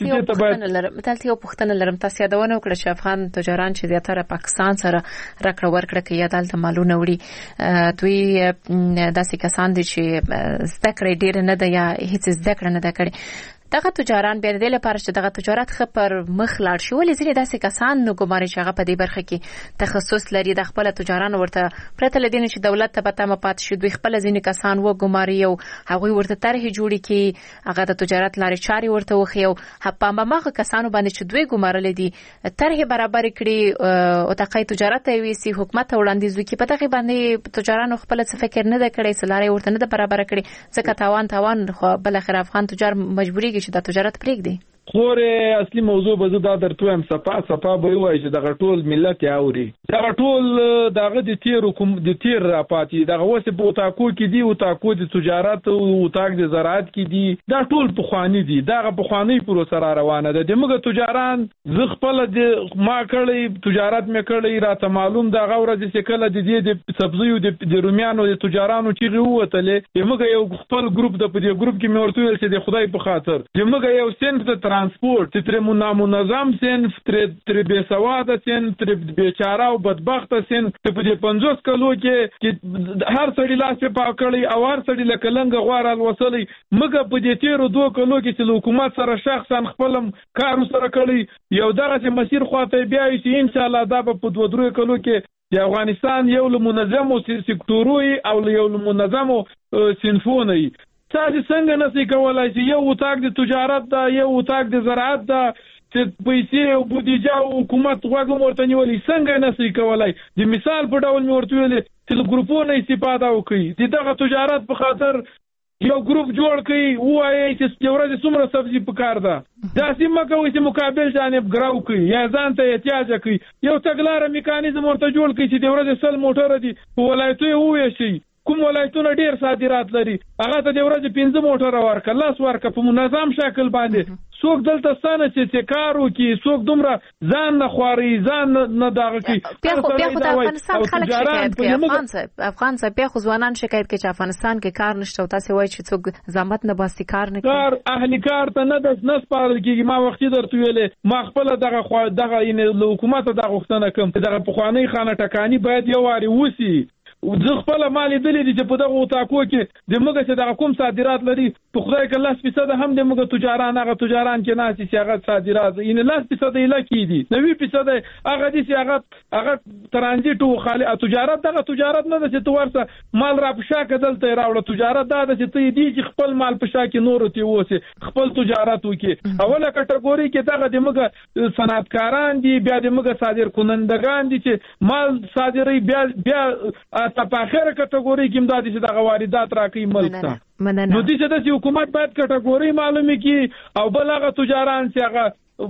تلته یو پوښتنه لرم. تاسو یادونه وکړه چې افغان تجاران چې زیاتره پاکستان سره راکړه ورکړه کوي یا دلته مالونه وړي، دوی داسې کسان دي چې زده کړې ډېر نه ده یا هیڅ زده کړه نه ده کړې. دغه تجاران بیا د لپاره چې دغه تجارت خ پر مخ لاړ شي، ولې ځینې داسې کسان نو ګماري چې هغه په دې برخه کې تخصص لري، د خپل تجاران ورته پرته لدین چې دولت ته پته مپات شي، دوی خپل ځینې کسان و ګماري او هغه ورته طرح جوړي کې هغه د تجارت لارې چاري ورته وخی او په ماغه کسانو باندې چې دوی ګمارل دي طرح برابر کړي او تقای تجارت وي سي حکومت وړاندیز وکړي. په دغه باندې تجارانو خپل څه فکر نه ده کړی، سلارې ورته نه ده برابر کړي، ځکه تاوان خو بل اخر افغان تجار مجبوري چې د تجارت پرېږدي. خور اصلي موضوع به زه دا درته وایم، صفا به وایي چې دغه ټول ملت اوري، دغه ټول دغه د تیر را پاتې دغه وسه په تاکو کې دی او تاکو د تجارت او تاک د زراعت کې دی، دا ټول پخوانی دي، دغه پخوانی پروسه را روانه ده. دموږ تجاران ز خپل د ما کړی تجارت مې کړی راته معلوم دغه ورځ چې کله د دې د سبزیو د رومیانو د تجارانو چې ووتلې، دموږ یو خپل ګروپ د په دې ګروپ کې مې ورته ویل چې د خدای په خاطر دموږ یو سنت ترانسپورت تر منظم صنف تر بے سواده صنف تر بیچاره او بدبخت صنف په دې 50 کلو کې هر سړی لاس په پاکړی او هر سړی لکه لنګ غواره وصلې مګه په دې تیر 2 کلو کې چې حکومت سره شخصا خپلم کار سره کړی یو دغه مسیر خواته بیا چې ان شاء الله دا په 2 کلو کې د افغانستان یو منظم سکتوري او یو منظم صنفونه تاسو څنګه نسئ کولای چې یو وتاګ د تجارت دا یو وتاګ د زراعت دا چې پیسې او بودیجه او حکومت غوږ ورته نیولې څنګه نسئ کولای. د مثال په ډول مې ورته ویل چې ګروپونه استفاده وکړي، دغه تجارت په خاطر یو ګروپ جوړ کړي وایي چې ورځ څومره سبزي پکار ده، دا سیمه کوي چې مقابل جانب ګراو کوي یا ځان ته احتیاج کوي، یو تګلار میکانیزم ورته جوړ کړي چې د ورځ 100 موټر دي ولایتونه وویشي، کوم ولایتونه ډیر صادرات لري هغه ته د ورځې 15 موټر ورکړه، لاس ورکړه په منظم شکل باندې. څوک دلته ستانه چې کارو کې څوک دومره ځان نه خواري ځان نه داغه کې بیا خو د افغانستان خلک شکایت کوي، افغان بیا خو ځوانان شکایت کوي چې افغانستان کې کار نشته او تاسو وایي چې څوک زحمت نه باسي کار نه کوي، کار اهلي کار ته نه سپارل کېږي. ما وخت درته ویلې ما خپل دغه حکومت دغه غوښتنه کوم دغه پخوانی خانه ټکانی باید یو واري وسی زه خپل مال دلی دي چې په دغه وتاکو کې د موږ چې دغه کوم صادرات لري په خدای کې 10% هم د موږ تجاران هغه تجاران کې ناسي چې هغه صادرات یې 10% یې لکې دي 90% هغه دي چې هغه ترانزیت او خالي تجارت دغه تجارت نه ده چې تو ورسه مال را پښا کدل ته راوړه، تجارت دا ده چې ته دې چې خپل مال پښا کې نور ته ووسه خپل تجارت وکي. اوله کټګوري کې دغه د موږ صنعتکاران دي، بیا د موږ صادر کنندگان دي چې مال صادري بیا په اخره کټګوري کې امدادي چې د واردات راکې ملک ته نو دې چې د حکومت باید کټګوري معلومه کی او بلغه تجاران چې هغه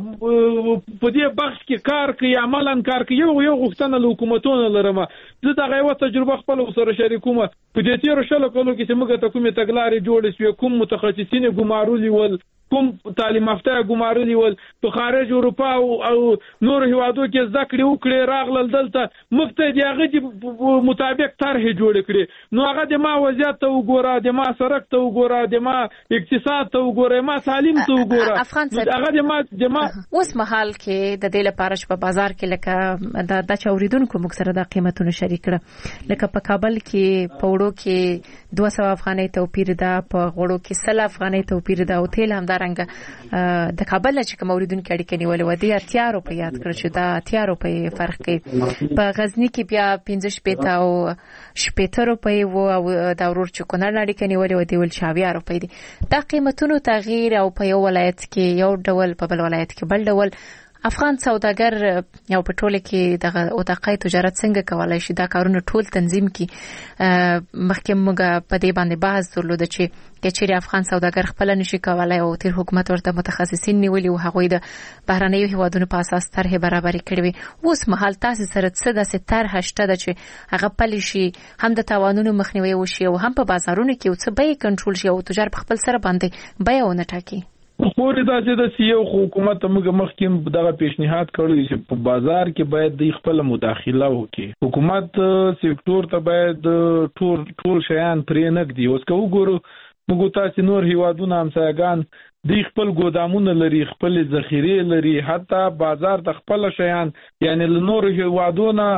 په دې بخش کې کار کوي عملاً کار کوي. یو غوښتنه له حکومتونو لرمه زه دغه یو تجربه خپل سره شریکوم په دې تیر شلو کلو کې چې موږ ته کومه تګلارې جوړې شوې، کوم متخصصین ګمارولي ول، کوم تعلیم یافته ګمارولي ول په خارج اروپا او نور هیوادو کې ذکر وکړي راغلل دلته مفتدي هغه مطابق طرح جوړ کړي. نو هغه د ما وضعیت ته وګوره، د ما سرک ته وګوره، د ما اقتصاد ته وګوره، ما تعلیم ته وګوره، هغه د ما اوس مهال کې د دې لپاره چې په بازار کې لکه د چوریدونکو موږ سره د قیمتونو شریک کړه، لکه په کابل کې په وړو کې 200 افغانۍ توپیر ده، په غوړو کې 100 افغانۍ توپیر ده او تیل هم رنګ د کابل چې کوم اوریدونکو اړیکې نیولې و دي 80 روپۍ یاد کړ چې دا 80 روپۍ فرق کوي. په غزنی کې بیا 15 او 70 روپۍ و او دا ورور چې کونړ اړیکې نیولې و دی ول 70 روپۍ دي. دا قیمتونو تغییر او په یو ولایت کې یو ډول په بل ولایت کې بل ډول افغان سوداګر یو په ټوله کې دغه اوتاقای تجارت څنګه کولای شي دا کارونه ټول تنظیم کی. مخکې موږ په دې باندې بحث درلود چې کچېری افغان سوداګر خپل نشي کولای او تیر حکومت ورته متخصصین نیولي او هغوی د بهرنیو هیوادونو په اساس طرح برابري کړې وي. اوس مهال تاسو سره څه داسې طرح شته چې هغه پلي شي هم د تاوانونو مخنیوي وشي او هم په بازارونو کې څه به کنټرول شي او تجار په خپل سره باندې بیاونه ټاکي؟ خوري دا چې د سیو حکومت موږ مخکې دغه پیشنهاد کړی چې په بازار کې باید د خپل مداخله وکړي. حکومت سکتور ته باید ټول شیان پرې نږدي. اوس که وګورو موږ تاسو نور هیوادونه همسایګان د خپل ګودامونه لري، خپل ذخیره لري، حتی بازار د خپل شیان یعنی له نور هیوادونه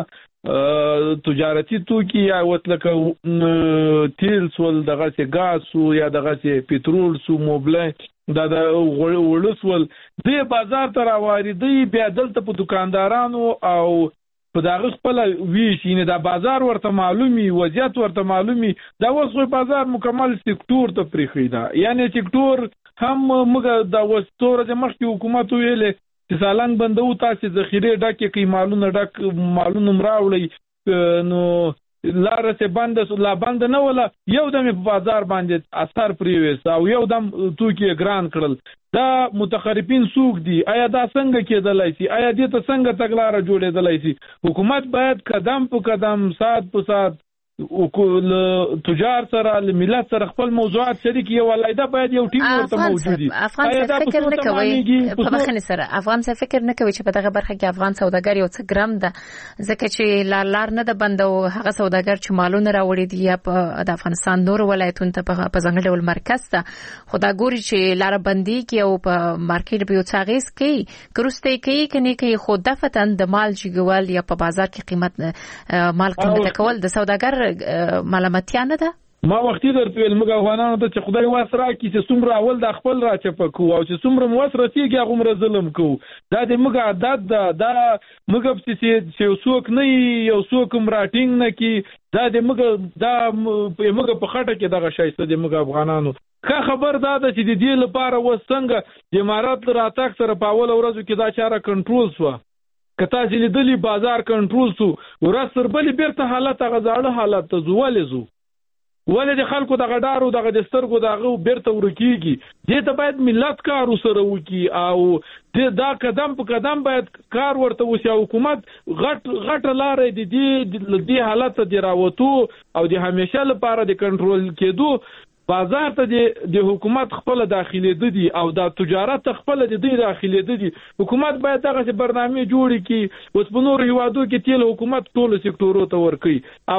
تجارتي توکي یا وتلکه تیل سول دغه سي غاز سو یا دغه سي پټرول سو موبلای دا ولسول د بازار ته راوړي بیا دلته په دکاندارانو او په دغه خپل ویش نه دا بازار ورته معلومي، وضعیت ورته معلومي. دا اوس بازار مکمل سکتور ته پریخیدا، یعنی سکتور هم موږ د وستور د مخکې حکومت ویلې چې سالنګ بندو تاسو ذخیره ډکه کی مالونه مراوړي نو لاره سه بند نه ولا یو دم په بازار باندې اثر پریويس او یو دم توکي ګران کړل. دا متخربین سوق دي، آیا دا څنګه کېدلای شي؟ آیا دې ته څنګه تګلارې جوړېدلای شي؟ حکومت باید قدم په قدم سات په سات تجار سره ملت سره خپل موضوعات شریک یو ولایده باید یو ټیم ورته موجودي. افغان څه فکر نه کوي په بخښنې سره افغان څه فکر نه کوي چې په دغه برخه کې افغان سوداګر یو څه ګرام ده، ځکه چې لار نه ده بند او هغه سوداګر چې مالونه راوړي دي یا د افغانستان نور ولایتونو ته په ځانګړي ډول مرکز ته خدا ګوري چې لار بندي کې او په مارکیټ به یو څه غیس کوي کروسته کوي کني کوي خود دفتن د مال جګول یا په بازار کې قیمت مال قیمت کول د سوداګر ملامتیا نه ده. ما وختي درته ویل موږ افغانانو ته چې خدای واسره کی چې څومره اول د خپل راچپه کو او چې څومره موثر رسیږي هغه ظلم کو. دا د موږ عادت ده، دا موږ چې څوک نه یو څوک راټینګ نه کی دا د موږ په خټه کې دغه شایسته د موږ افغانانو که خبر دا ده چې د دې لپاره وسنګ د امارات راتګ سره په اول ورځو کې دا چاره کنټرول شو. کتا چې لیدلی بازار کنټرول سو ورځ تر بلې بیرته حالت غزاړه حالت ته زوالې زو ولې د خلکو د غډارو د سترګو دغه بیرته ورکیږي. دې ته باید ملت کار وسره وکي او دا قدم په قدم باید کار ورته وشي. حکومت غټ لارې د دې حالت ته راوتو او د همیشه لپاره د کنټرول کېدو بازار ته د حکومت خپل داخلي دي او د تجارت خپل د داخلي دي. حکومت باید دغه برنامه جوړ کړي اوس په نور هیوادو کې تیل حکومت ټول سکتورو ته ورکي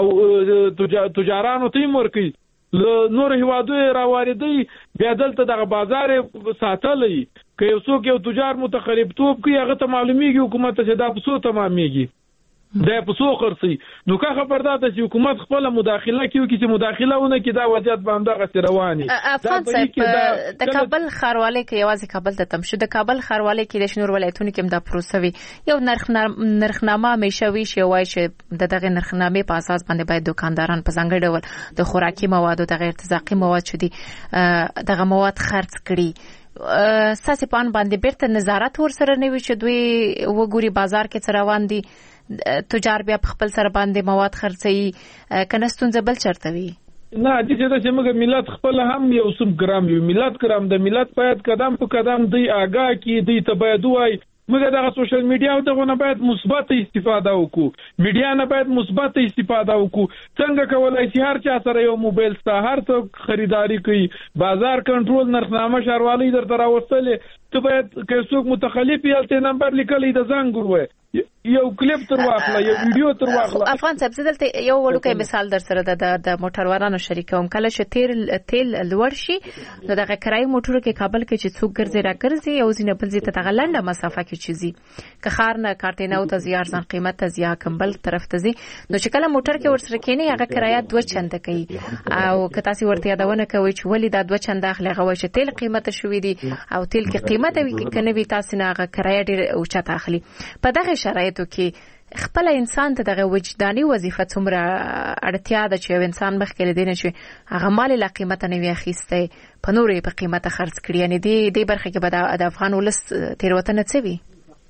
او تجارانو ته ورکي له نور هیوادو راوړي بیا دلته دغه بازار ساتلې که یو څوک یو تجار متخرب توپ کوي هغه ته معلومیږي حکومت ته دا په څو تمامېږي دا په څو خرسي. نو که خبر ده چې حکومت خپل مداخله کوي چې مداخله ونه کې دا وضعیت باندې غسر رواني. افغان صاحب د کابل ښاروالۍ کې یوازې کابل ته تم شو د کابل ښاروالۍ کې د شنور ولایتونو کې دا پروسه وی یو نرخنامه مشوي شي وای چې دغه نرخنامې په اساس باندې باید دکانداران په ځانګړي ډول د خوراکي موادو د غیر ارتزاقي مواد شدي دغه مواد خرڅ کړي. ساسي پان باندې بیرته نظارت ور سره نه وي چې دوی وګوري بازار کې څه روان دي تجار بیا خپل سره باندې مواد خرڅي کنه ستونزه بل چرته وي. نه چې دا موږ ملت خپل هم یو سم ګرام یو ملت ګرام د ملت باید قدم په قدم دی آگاه کی دی تبعید وای موږ دغه سوشل میډیا او دغه نه باید مثبت استفاده وکړو، میډیا نه باید مثبت استفاده وکړو. څنګه کولای شي هر چا سره یو موبایل ستا هر څوک خریداري کوي بازار کنټرول نرخنامه ښاروالۍ درته راوستلې ته باید که څوک متخلف یالته نمبر لیکلی د زنګ وروي یو کلیپ تر واخله یو ویډیو تر واخله. افغان صاحب زدلته یو وړوکی مثال در سره د موټروانانو شریکوم کله چې تیل لوړ شي نو دغه کرای موټرو کې کابل کې چې څوک ګرځي را ګرځي او ځینې بل ځای ته دغه لنډه مسافه کې چيزي که خار نه کارتینو ته زیار ځان قیمت ته زیات کمبل طرف ته زی نو چې کله موټر کې ورسره کېنی هغه کرایه 2 چنده کوي او که تاسو ورته یادونه کوي چې ولی دا 2 چنده اخلي غوي چې تیل قیمت شوې دي او تیل کې قیمت وي کنه وي تاسو نه هغه کرایه ډیر اوچته اخلي. په دغه شرایطو کې خپل انسان ته دغه وجداني وظیفه څومره اړتیا ده چې انسان مخکې لدین شي هغه مال لا قیمت نه وي اخیسته په نورې په قیمت خرڅ کړي. یعنی دې برخه کې به د افغان ولس تیروتنه څه وي؟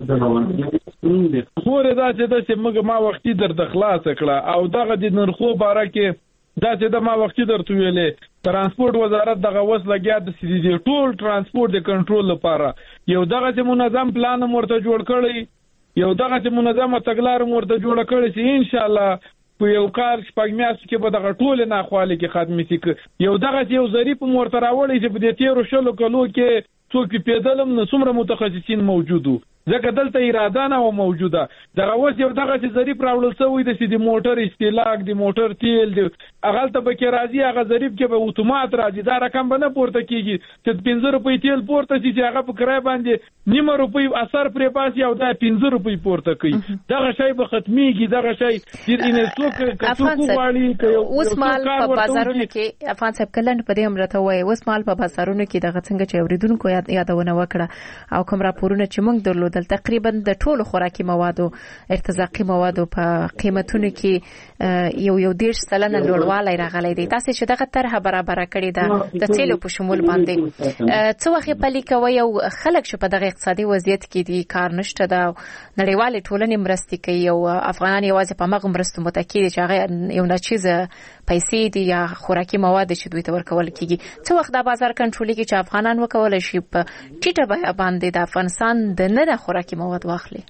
خو دا چې موږ ما وختي در خلاص کړه او دغه د نرخو باره کې دا چې د ما وختي درته ویلې ترانسپورت وزارت دغه وس لګیا د سیدي ټول ترانسپورت د کنټرول لپاره یو دغه منظم پلان مرته جوړ کړی یو دغه منظمه تګلار مرته جوړ کړی چې ان شاء الله په یو کال شپږ میاشتې کې به دغه ټول نه خواله کې ختمې شي. یو دغه یو ظریف مرته راوړی چې په دې 13 کلو کې څوک پیدلم نو څومره متخصصین موجودو ځکه دلته اراده نه و موجوده دغه اوس یو دغه چې ظریف راوړل شوی د سې د موټر استهلاک د موټر تیل د هغه ته به کې راځي هغه ظریف کې به اتومات راځي دا رقم به نه پورته کیږي چې 15 روپۍ تیل پورته شي چې هغه په کرای باندې نیمه روپۍ اثر پرې پاسي او دا 15 روپۍ پورته کوي دغه شی به ختميږي دغه شی د انسوک کڅوکو والی اوس مال په بازارونو کې افغان صاحب کلن په دې امرته وای اوس مال په بازارونو کې دغه څنګه چې اوریدونکو یادونه وکړه او کوم راپورونه چې موږ درلودل تقریبا د ټولو خوراکي موادو ارتزاقي موادو په قیمتونو کې یو 10% لوړوالی راغلی دی تاسو چې دغه طرحه برابر کړی ده د تیلو په شمول باندې څه وخت پلي کوي او خلک شو په دغه اقتصادي وضعیت کې دي کار نشته ده نړیوال ټولنې مرستې کوي او افغانان یوازې په مغه مرستو متکی دي چې هغه یو ناچیزه پیسې دي یا خوراکي مواد چې دوی ته ورکول کیږي څه وخت د بازار کنټرول کې چې افغانان وکول شي په ټیټه بیه باندې د افغانستان د نه خوراکي مواد واخلي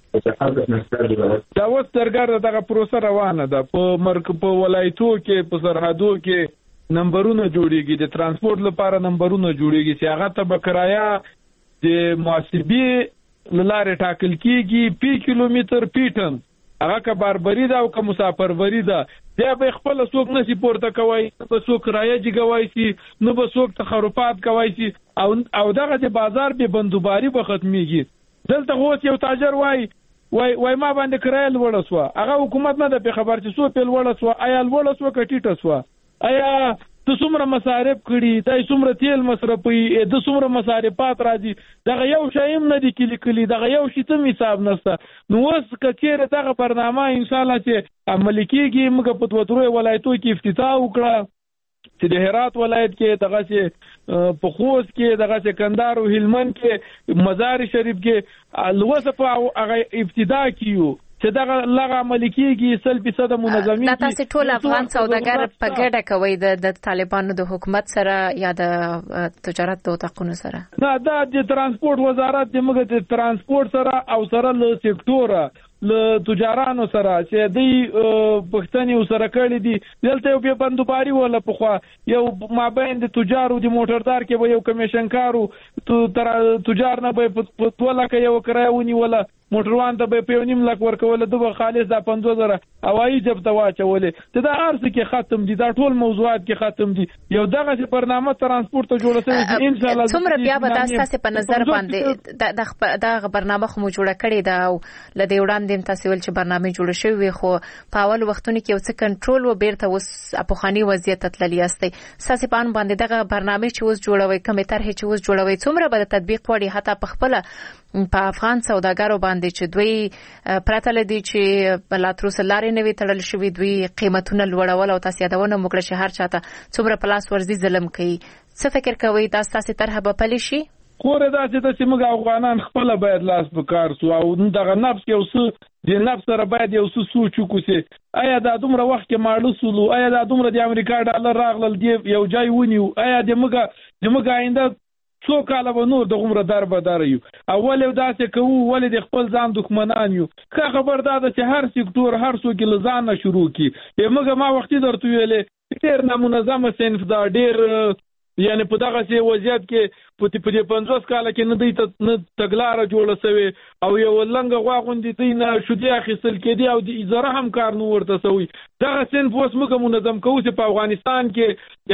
دا اوس ترګر دغه پروسه روانه ده په ولایتو کې په سرحدو کې نمبرونه جوړیږي د ترانسپورت لپاره نمبرونه جوړیږي چې هغه ته بکرایا د محاسبې لاره ټاکل کیږي پی کیلومتر پیټن هغه که باربری ده او که مسافربری ده بیا به خپل څوک نشي پورته کوي په څوک رایج کوي سي نو به څوک تخرفات کوي سي او دغه د بازار به بندوباري به ختميږي دلته اوس یو تاجر وای ما باندې کرایه لوړه سو هغه حکومت نه ده خبر چې سو په لوړه سو آیا لوړه سو کټیټه سو آیا د څومره مصارف کړي د څومره تیل مصرفي د څومره مصارفات راځي دغه یو شایم نه دي کلی دغه یو شی ته حساب نشته نو اوس کچېره دغه برنامه ان شاء الله چې عملي کیږي موږ په دوه ولایتو کې افتتاح وکړه چې د هرات ولایت کې دغه چې په خوست کې دغه چې کندهار او هلمند کې مزار شریف کې لوسه په هغه ابتدا کیو چې دغه لغه عملي کیږي 100% منظمي دا تاسو ټول افغان سوداګر په ګډه کوي د طالبانو د حکومت سره یا د تجارت د وتقونو سره نه دا د ترانسپورت وزارت د موږ د ترانسپورت سره او سره له سکتور له تجارانو سره چې دی پښتني سره کړی دي دلته یو په بندوباري ولا په خوا یو مابین د تجارو د موټردار کې یو کمیشن کارو تجار نه به په توله کې یو کرایونی ولا موټروان ته به په نیم لک ورکول د خالص د 15000 اوایي جب ته واچولې ته دا ارز کې ختم دي دا ټول موضوعات کې ختم دي یو دغه برنامه ترانسپورت ته جوړه شوی ان شاء الله څومره بیا به تاسو په نظر باندې د برنامه خو جوړه کړې ده او لدې وړاندې تاسو ول چې برنامه جوړه شوی خو په اول وختونو کې یو څه کنټرول و بیرته اوس اپوخاني وضعیت تللی استي ساسي پان باندې دغه برنامه چې اوس جوړوي کمې طرح چې اوس جوړوي څومره به تطبیق وړي حتی په خپل په افغان سوداګرو باندې چې دوی پراته لدی چې بلاتروس لارې نوي تړل شوی دوی قیمتونه لوړول او تاسو یادونه موږ چې هر چاته څومره پلاس ورزي ظلم کوي څه فکر کوي تاسو طرح به پلي شي خوره دا چې موږ افغانان خپل باید لاس په کار سو او دغه نفس یو څه د نفس سره باید یو څه سوچ وکړي آیا دا دومره وخت کې ماړو سولو آیا دا دومره د امریکا ډالر راغلل دی یو ځای ونیو آیا د موږ آینده څو کاله به نور د غمره دربدار یو اول یو داسې کوو ولې د خپل ځان دښمنان یو که خبر دا چې هر سکتور هر څوک له ځان شروع کی موږ ما وختي درته ویلې ډېر نامنظم صنف دا ډېر یعنی په دغه سي وضعیت کې په دې 50 کال کې نه دی نه تګلاره جوړه شوی او یو لنګ غواغوندې دی نه شودي اخیستل کېدی او د اداره هم کار نو ورته شوی دغه صنف اوس موږ منظم کوو چې په افغانستان کې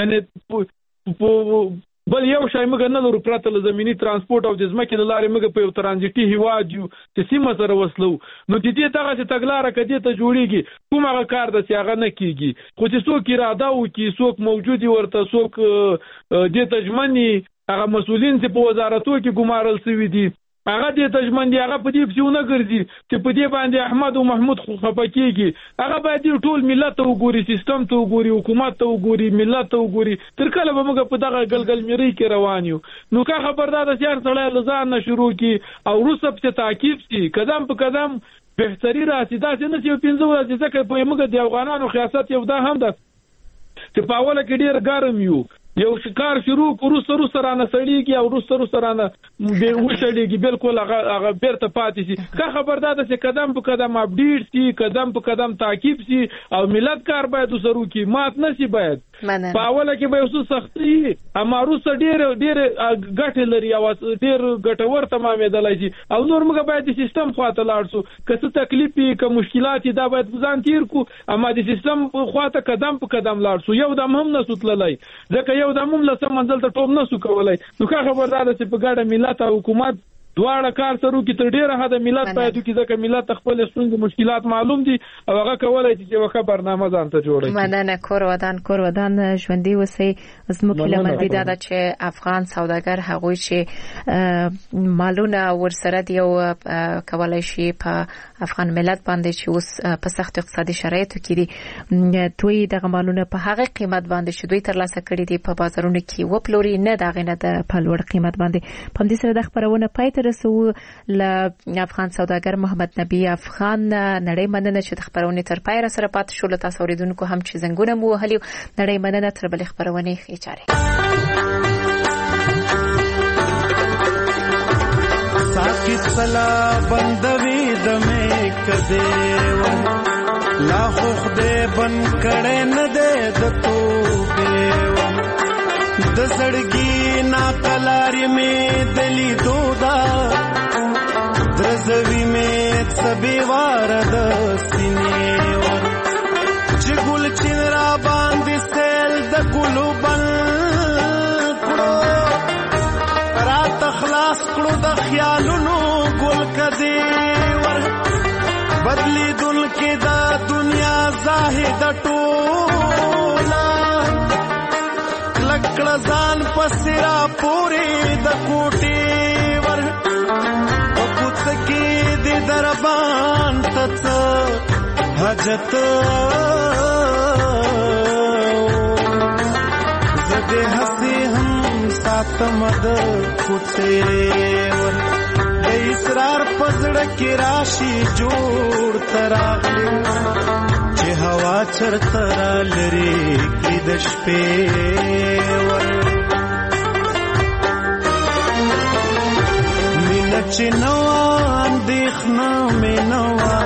یعنی بل یو شای موږ نه لرو پرته له زمینی ترانسپورت او د ځمکې له لارې موږ په یو ترانزیټي هیواد یو چې سیمه سره وصلو نو د دې دغه چې تګلاره کدي ته جوړیږي کوم هغه کار د سیاغه نه کیږي خو چې څوک اراده وکي څوک موجودي ورته څوک د تجمنی هغه مسولین چې په وزارتو کې ګمارل شوی دي هغه د تجمندي هغه په دې پسونه ګرځي چې په دې باندې احمد او محمود خپکیږي هغه باید ټول ملت وګوري سیستم ته وګوري حکومت ته وګوري ملت ته وګوري تر کله به موږ په دغه ګلګل مری کې روان یو نو که خبردار د سیار سره لزان نه شروع کی او روسه په تعقیب سي قدم په قدم بهتري راسي دا چې نه 15 ورځې ځکه په موږ د افغانانو خیاست یو دا هم ده چې په اوله کې ډیر ګرم یو شکار شروع روسه رانه سړیږي او روسه رانه به وشړيږي بالکل هغه بیرته پاتې شي. که خبردار ده چې قدم په قدم اپډیټ شي، قدم په قدم تعقیب شي او ملت کار باید وسرو کی مات نشي. باید په اوله کې به اوس سختي امارو سره ډېر ګټه لري او ډېر ګټور تمامېدلای شي او نور موږ باید د سیستم خواته لاړ شو. که څه تکلیف که مشکلات دا باید ځان تیر کو، اما د سیستم خواته قدم په قدم لاړ شو. یو دم هم نسو تللی، ځکه یو دم هم لسم منزل ته ټوب نسو کولای. نو که خبردار چې په ګډه ملت او حکومت دواړه کار سره کې تر ډیره حد ملت باید کې ځکه ملت خپل ستونزې مشکلات معلوم دي او هغه کولای چې یو ښه برنامه ځان ته جوړ کړي. مننه. کور ودان ژوندۍ اوسئ. زموږ هیله مند ده چې افغان سوداګر هغه چې مالونه ورسره دی او کولای شي په افغان ملت باندې چې اوس په سخت اقتصادي شرایطو کې دي دوی دغه مالونه په هغه قیمت باندې چې دوی ترلاسه کړي دي په بازارونو کې وپلوري، نه دغه نه د په لوړ قیمت باندې. په دې سره د خبرونه پای ته رسو. ل افغان سوداګر محمد نبی افغان نړۍ مننه چې د خبرونه تر پای را سره پات شو. له تاسو اوریدونکو هم چې زنګونه مو وهلي، نړۍ مننه. تر بل خبرونه ښه چاره ساکت سلا بندوي دمه کده و لا خخده بن کړه نه ده د توبه و د زړګي نا کلاري می دلی دودا درزوي می سبي وارد سینې و چې ګل چنرا باندې سیل د ګلو بن کړو رات خلاص کړو د خیالونو ګل کدي ور بدلی دل کې دا دنیا زاهد ټولا لکړه ځان پسرا پوری د کوټي ور او پوت کې د دربان تڅ حاجت زده هسي هم ساتمد کوڅه ور د اسرار پزړه کې راشي جوړ تراغلي چې هوا چرته لري کې د شپې ور مینه چې نو اندېښنه مې نوا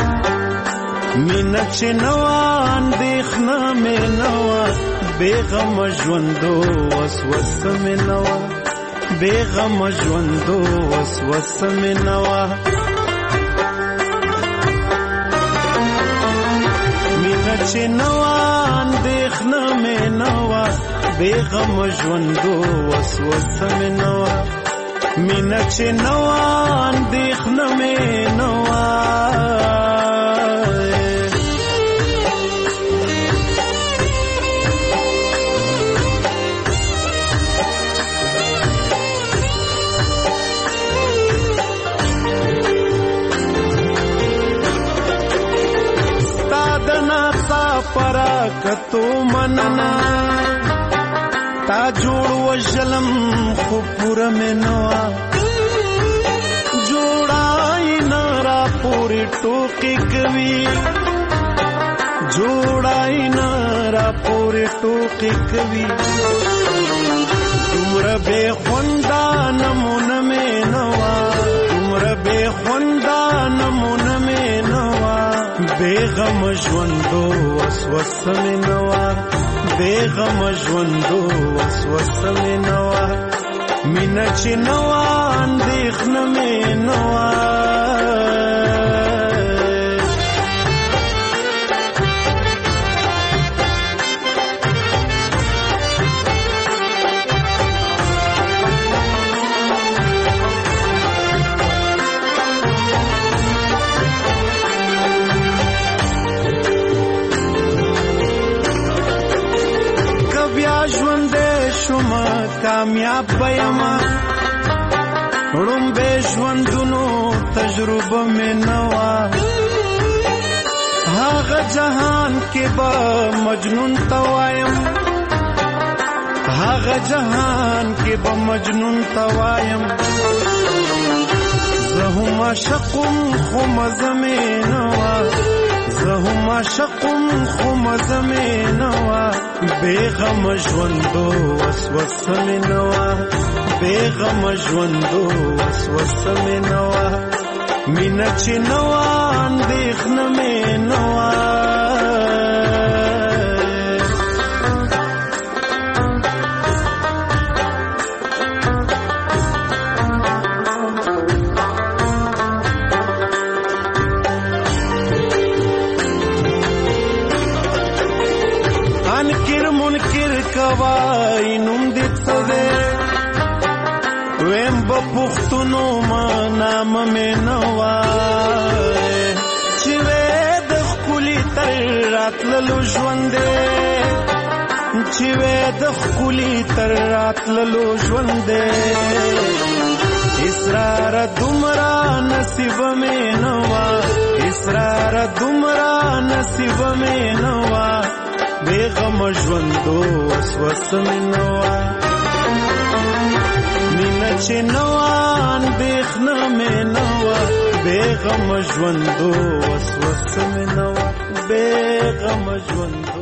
مینه چې نو اندېښنه مې نوا بیغم ژوندو وسوسه مې نوا بیغم ژوندو وسوسه مې نوا مینه چې نو اندېښنه مې نوا بیغم ژوندو وسوسه مې نوا مینه چې نو اندېښنه مې نوا پراکتو مننا تا جوړ وشلم خو پورا منوا جوړای نارا پوری ټوکی کوي جوړای نارا پوری ټوکی کوي تمر به خوندا نمونه منوا تمر به خوندا نمونه منوا بیغم ژوندو وسوسه مې نوا بیغم ژوندو وسوسه مې نوا مینه چې نوا اندېښنه مې نوا کامیاب بیما وړم به ژوندونو تجربه مې نوا هغه جهان کې به مجنون توایم هغه جهان کې به مجنون توایم زه هم عاشقم خو مزه مې نوا زهم عاشقم خو مزه مې نوا بیغم ژوندو وسوسه مې نوا بیغم ژوندو وسوسه مې نوا مینا چې نوا اندېښنه مې نوا کوای نوم دې څه دی ویم به پښتونو ما نام مې نه وای چې وې د ښکلي تر راتللو ژوند دی چې وې د ښکلي تر راتللو ژوند دی اسرار دومره نصیب مې نه وه اسرار دومره نصیب مې نه وه بیغم ژوندو وسوسه مې نوا مینا چې نوا اندېښنه مې نوا بیغم ژوندو وسوسه مې نوا بیغم ژوندو